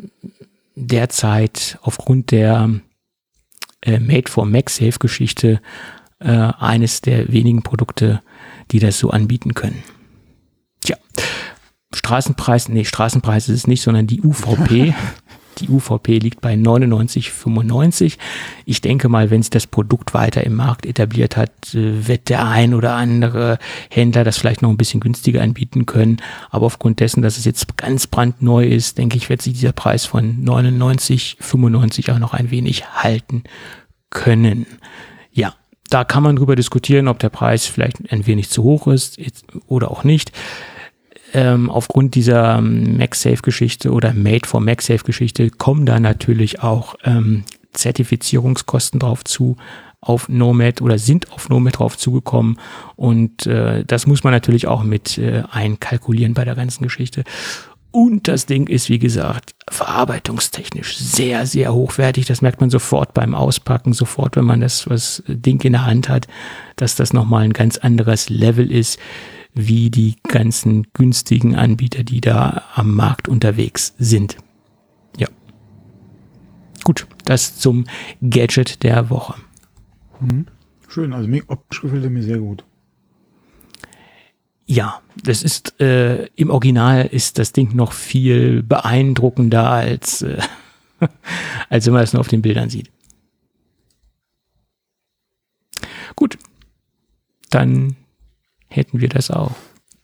derzeit aufgrund der Made for MagSafe-Geschichte eines der wenigen Produkte, die das so anbieten können. Tja, Straßenpreis ist es nicht, sondern die UVP. Die UVP liegt bei 99,95. Ich denke mal, wenn sich das Produkt weiter im Markt etabliert hat, wird der ein oder andere Händler das vielleicht noch ein bisschen günstiger anbieten können. Aber aufgrund dessen, dass es jetzt ganz brandneu ist, denke ich, wird sich dieser Preis von 99,95 auch noch ein wenig halten können. Ja, da kann man drüber diskutieren, ob der Preis vielleicht ein wenig zu hoch ist oder auch nicht. Aufgrund dieser MagSafe-Geschichte oder Made for MagSafe-Geschichte kommen da natürlich auch Zertifizierungskosten drauf zu, auf Nomad oder sind auf Nomad drauf zugekommen und das muss man natürlich auch mit einkalkulieren bei der ganzen Geschichte. Und das Ding ist, wie gesagt, verarbeitungstechnisch sehr, sehr hochwertig. Das merkt man sofort beim Auspacken, sofort, wenn man das Ding in der Hand hat, dass das nochmal ein ganz anderes Level ist, wie die ganzen günstigen Anbieter, die da am Markt unterwegs sind. Ja. Gut, das zum Gadget der Woche. Schön, also optisch gefällt er mir sehr gut. Ja, das ist, im Original ist das Ding noch viel beeindruckender als wenn man es nur auf den Bildern sieht. Gut, dann hätten wir das auch.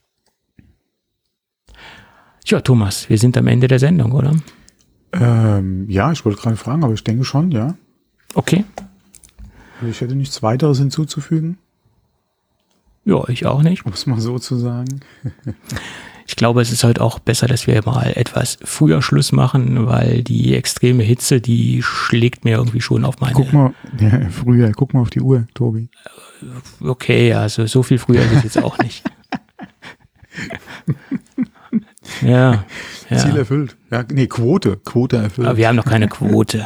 Ja, Thomas, wir sind am Ende der Sendung, oder? Ja, ich wollte gerade fragen, aber ich denke schon, ja. Okay. Ich hätte nichts weiteres hinzuzufügen. Ja, ich auch nicht. Um es mal so zu sagen. Ich glaube, es ist heute auch besser, dass wir mal etwas früher Schluss machen, weil die extreme Hitze, die schlägt mir irgendwie schon auf meine... Guck mal auf die Uhr, Tobi. Okay, also so viel früher ist es jetzt auch nicht. Ja. Ziel erfüllt. Ja, nee, Quote erfüllt. Aber wir haben noch keine Quote.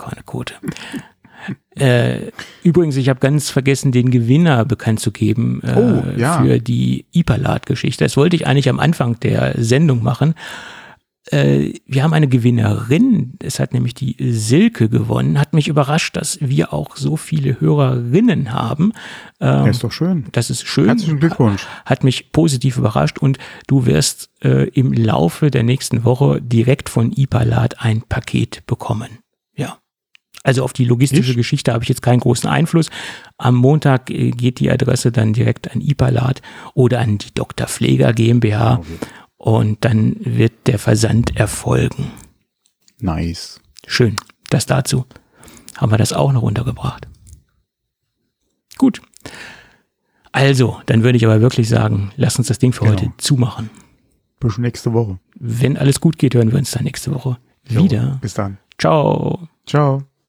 Übrigens, ich habe ganz vergessen, den Gewinner bekannt zu geben für die IPALAT-Geschichte. Das wollte ich eigentlich am Anfang der Sendung machen. Wir haben eine Gewinnerin, es hat nämlich die Silke gewonnen. Hat mich überrascht, dass wir auch so viele Hörerinnen haben. Ist doch schön. Das ist schön. Herzlichen Glückwunsch. Hat mich positiv überrascht und du wirst im Laufe der nächsten Woche direkt von IPALAT ein Paket bekommen. Ja. Also auf die logistische Geschichte habe ich jetzt keinen großen Einfluss. Am Montag geht die Adresse dann direkt an IPALAT oder an die Dr. Pfleger GmbH. Okay. Und dann wird der Versand erfolgen. Nice. Schön. Das dazu. Haben wir das auch noch untergebracht. Gut. Also, dann würde ich aber wirklich sagen, lass uns das Ding für heute zumachen. Bis nächste Woche. Wenn alles gut geht, hören wir uns dann nächste Woche wieder. Bis dann. Ciao. Ciao.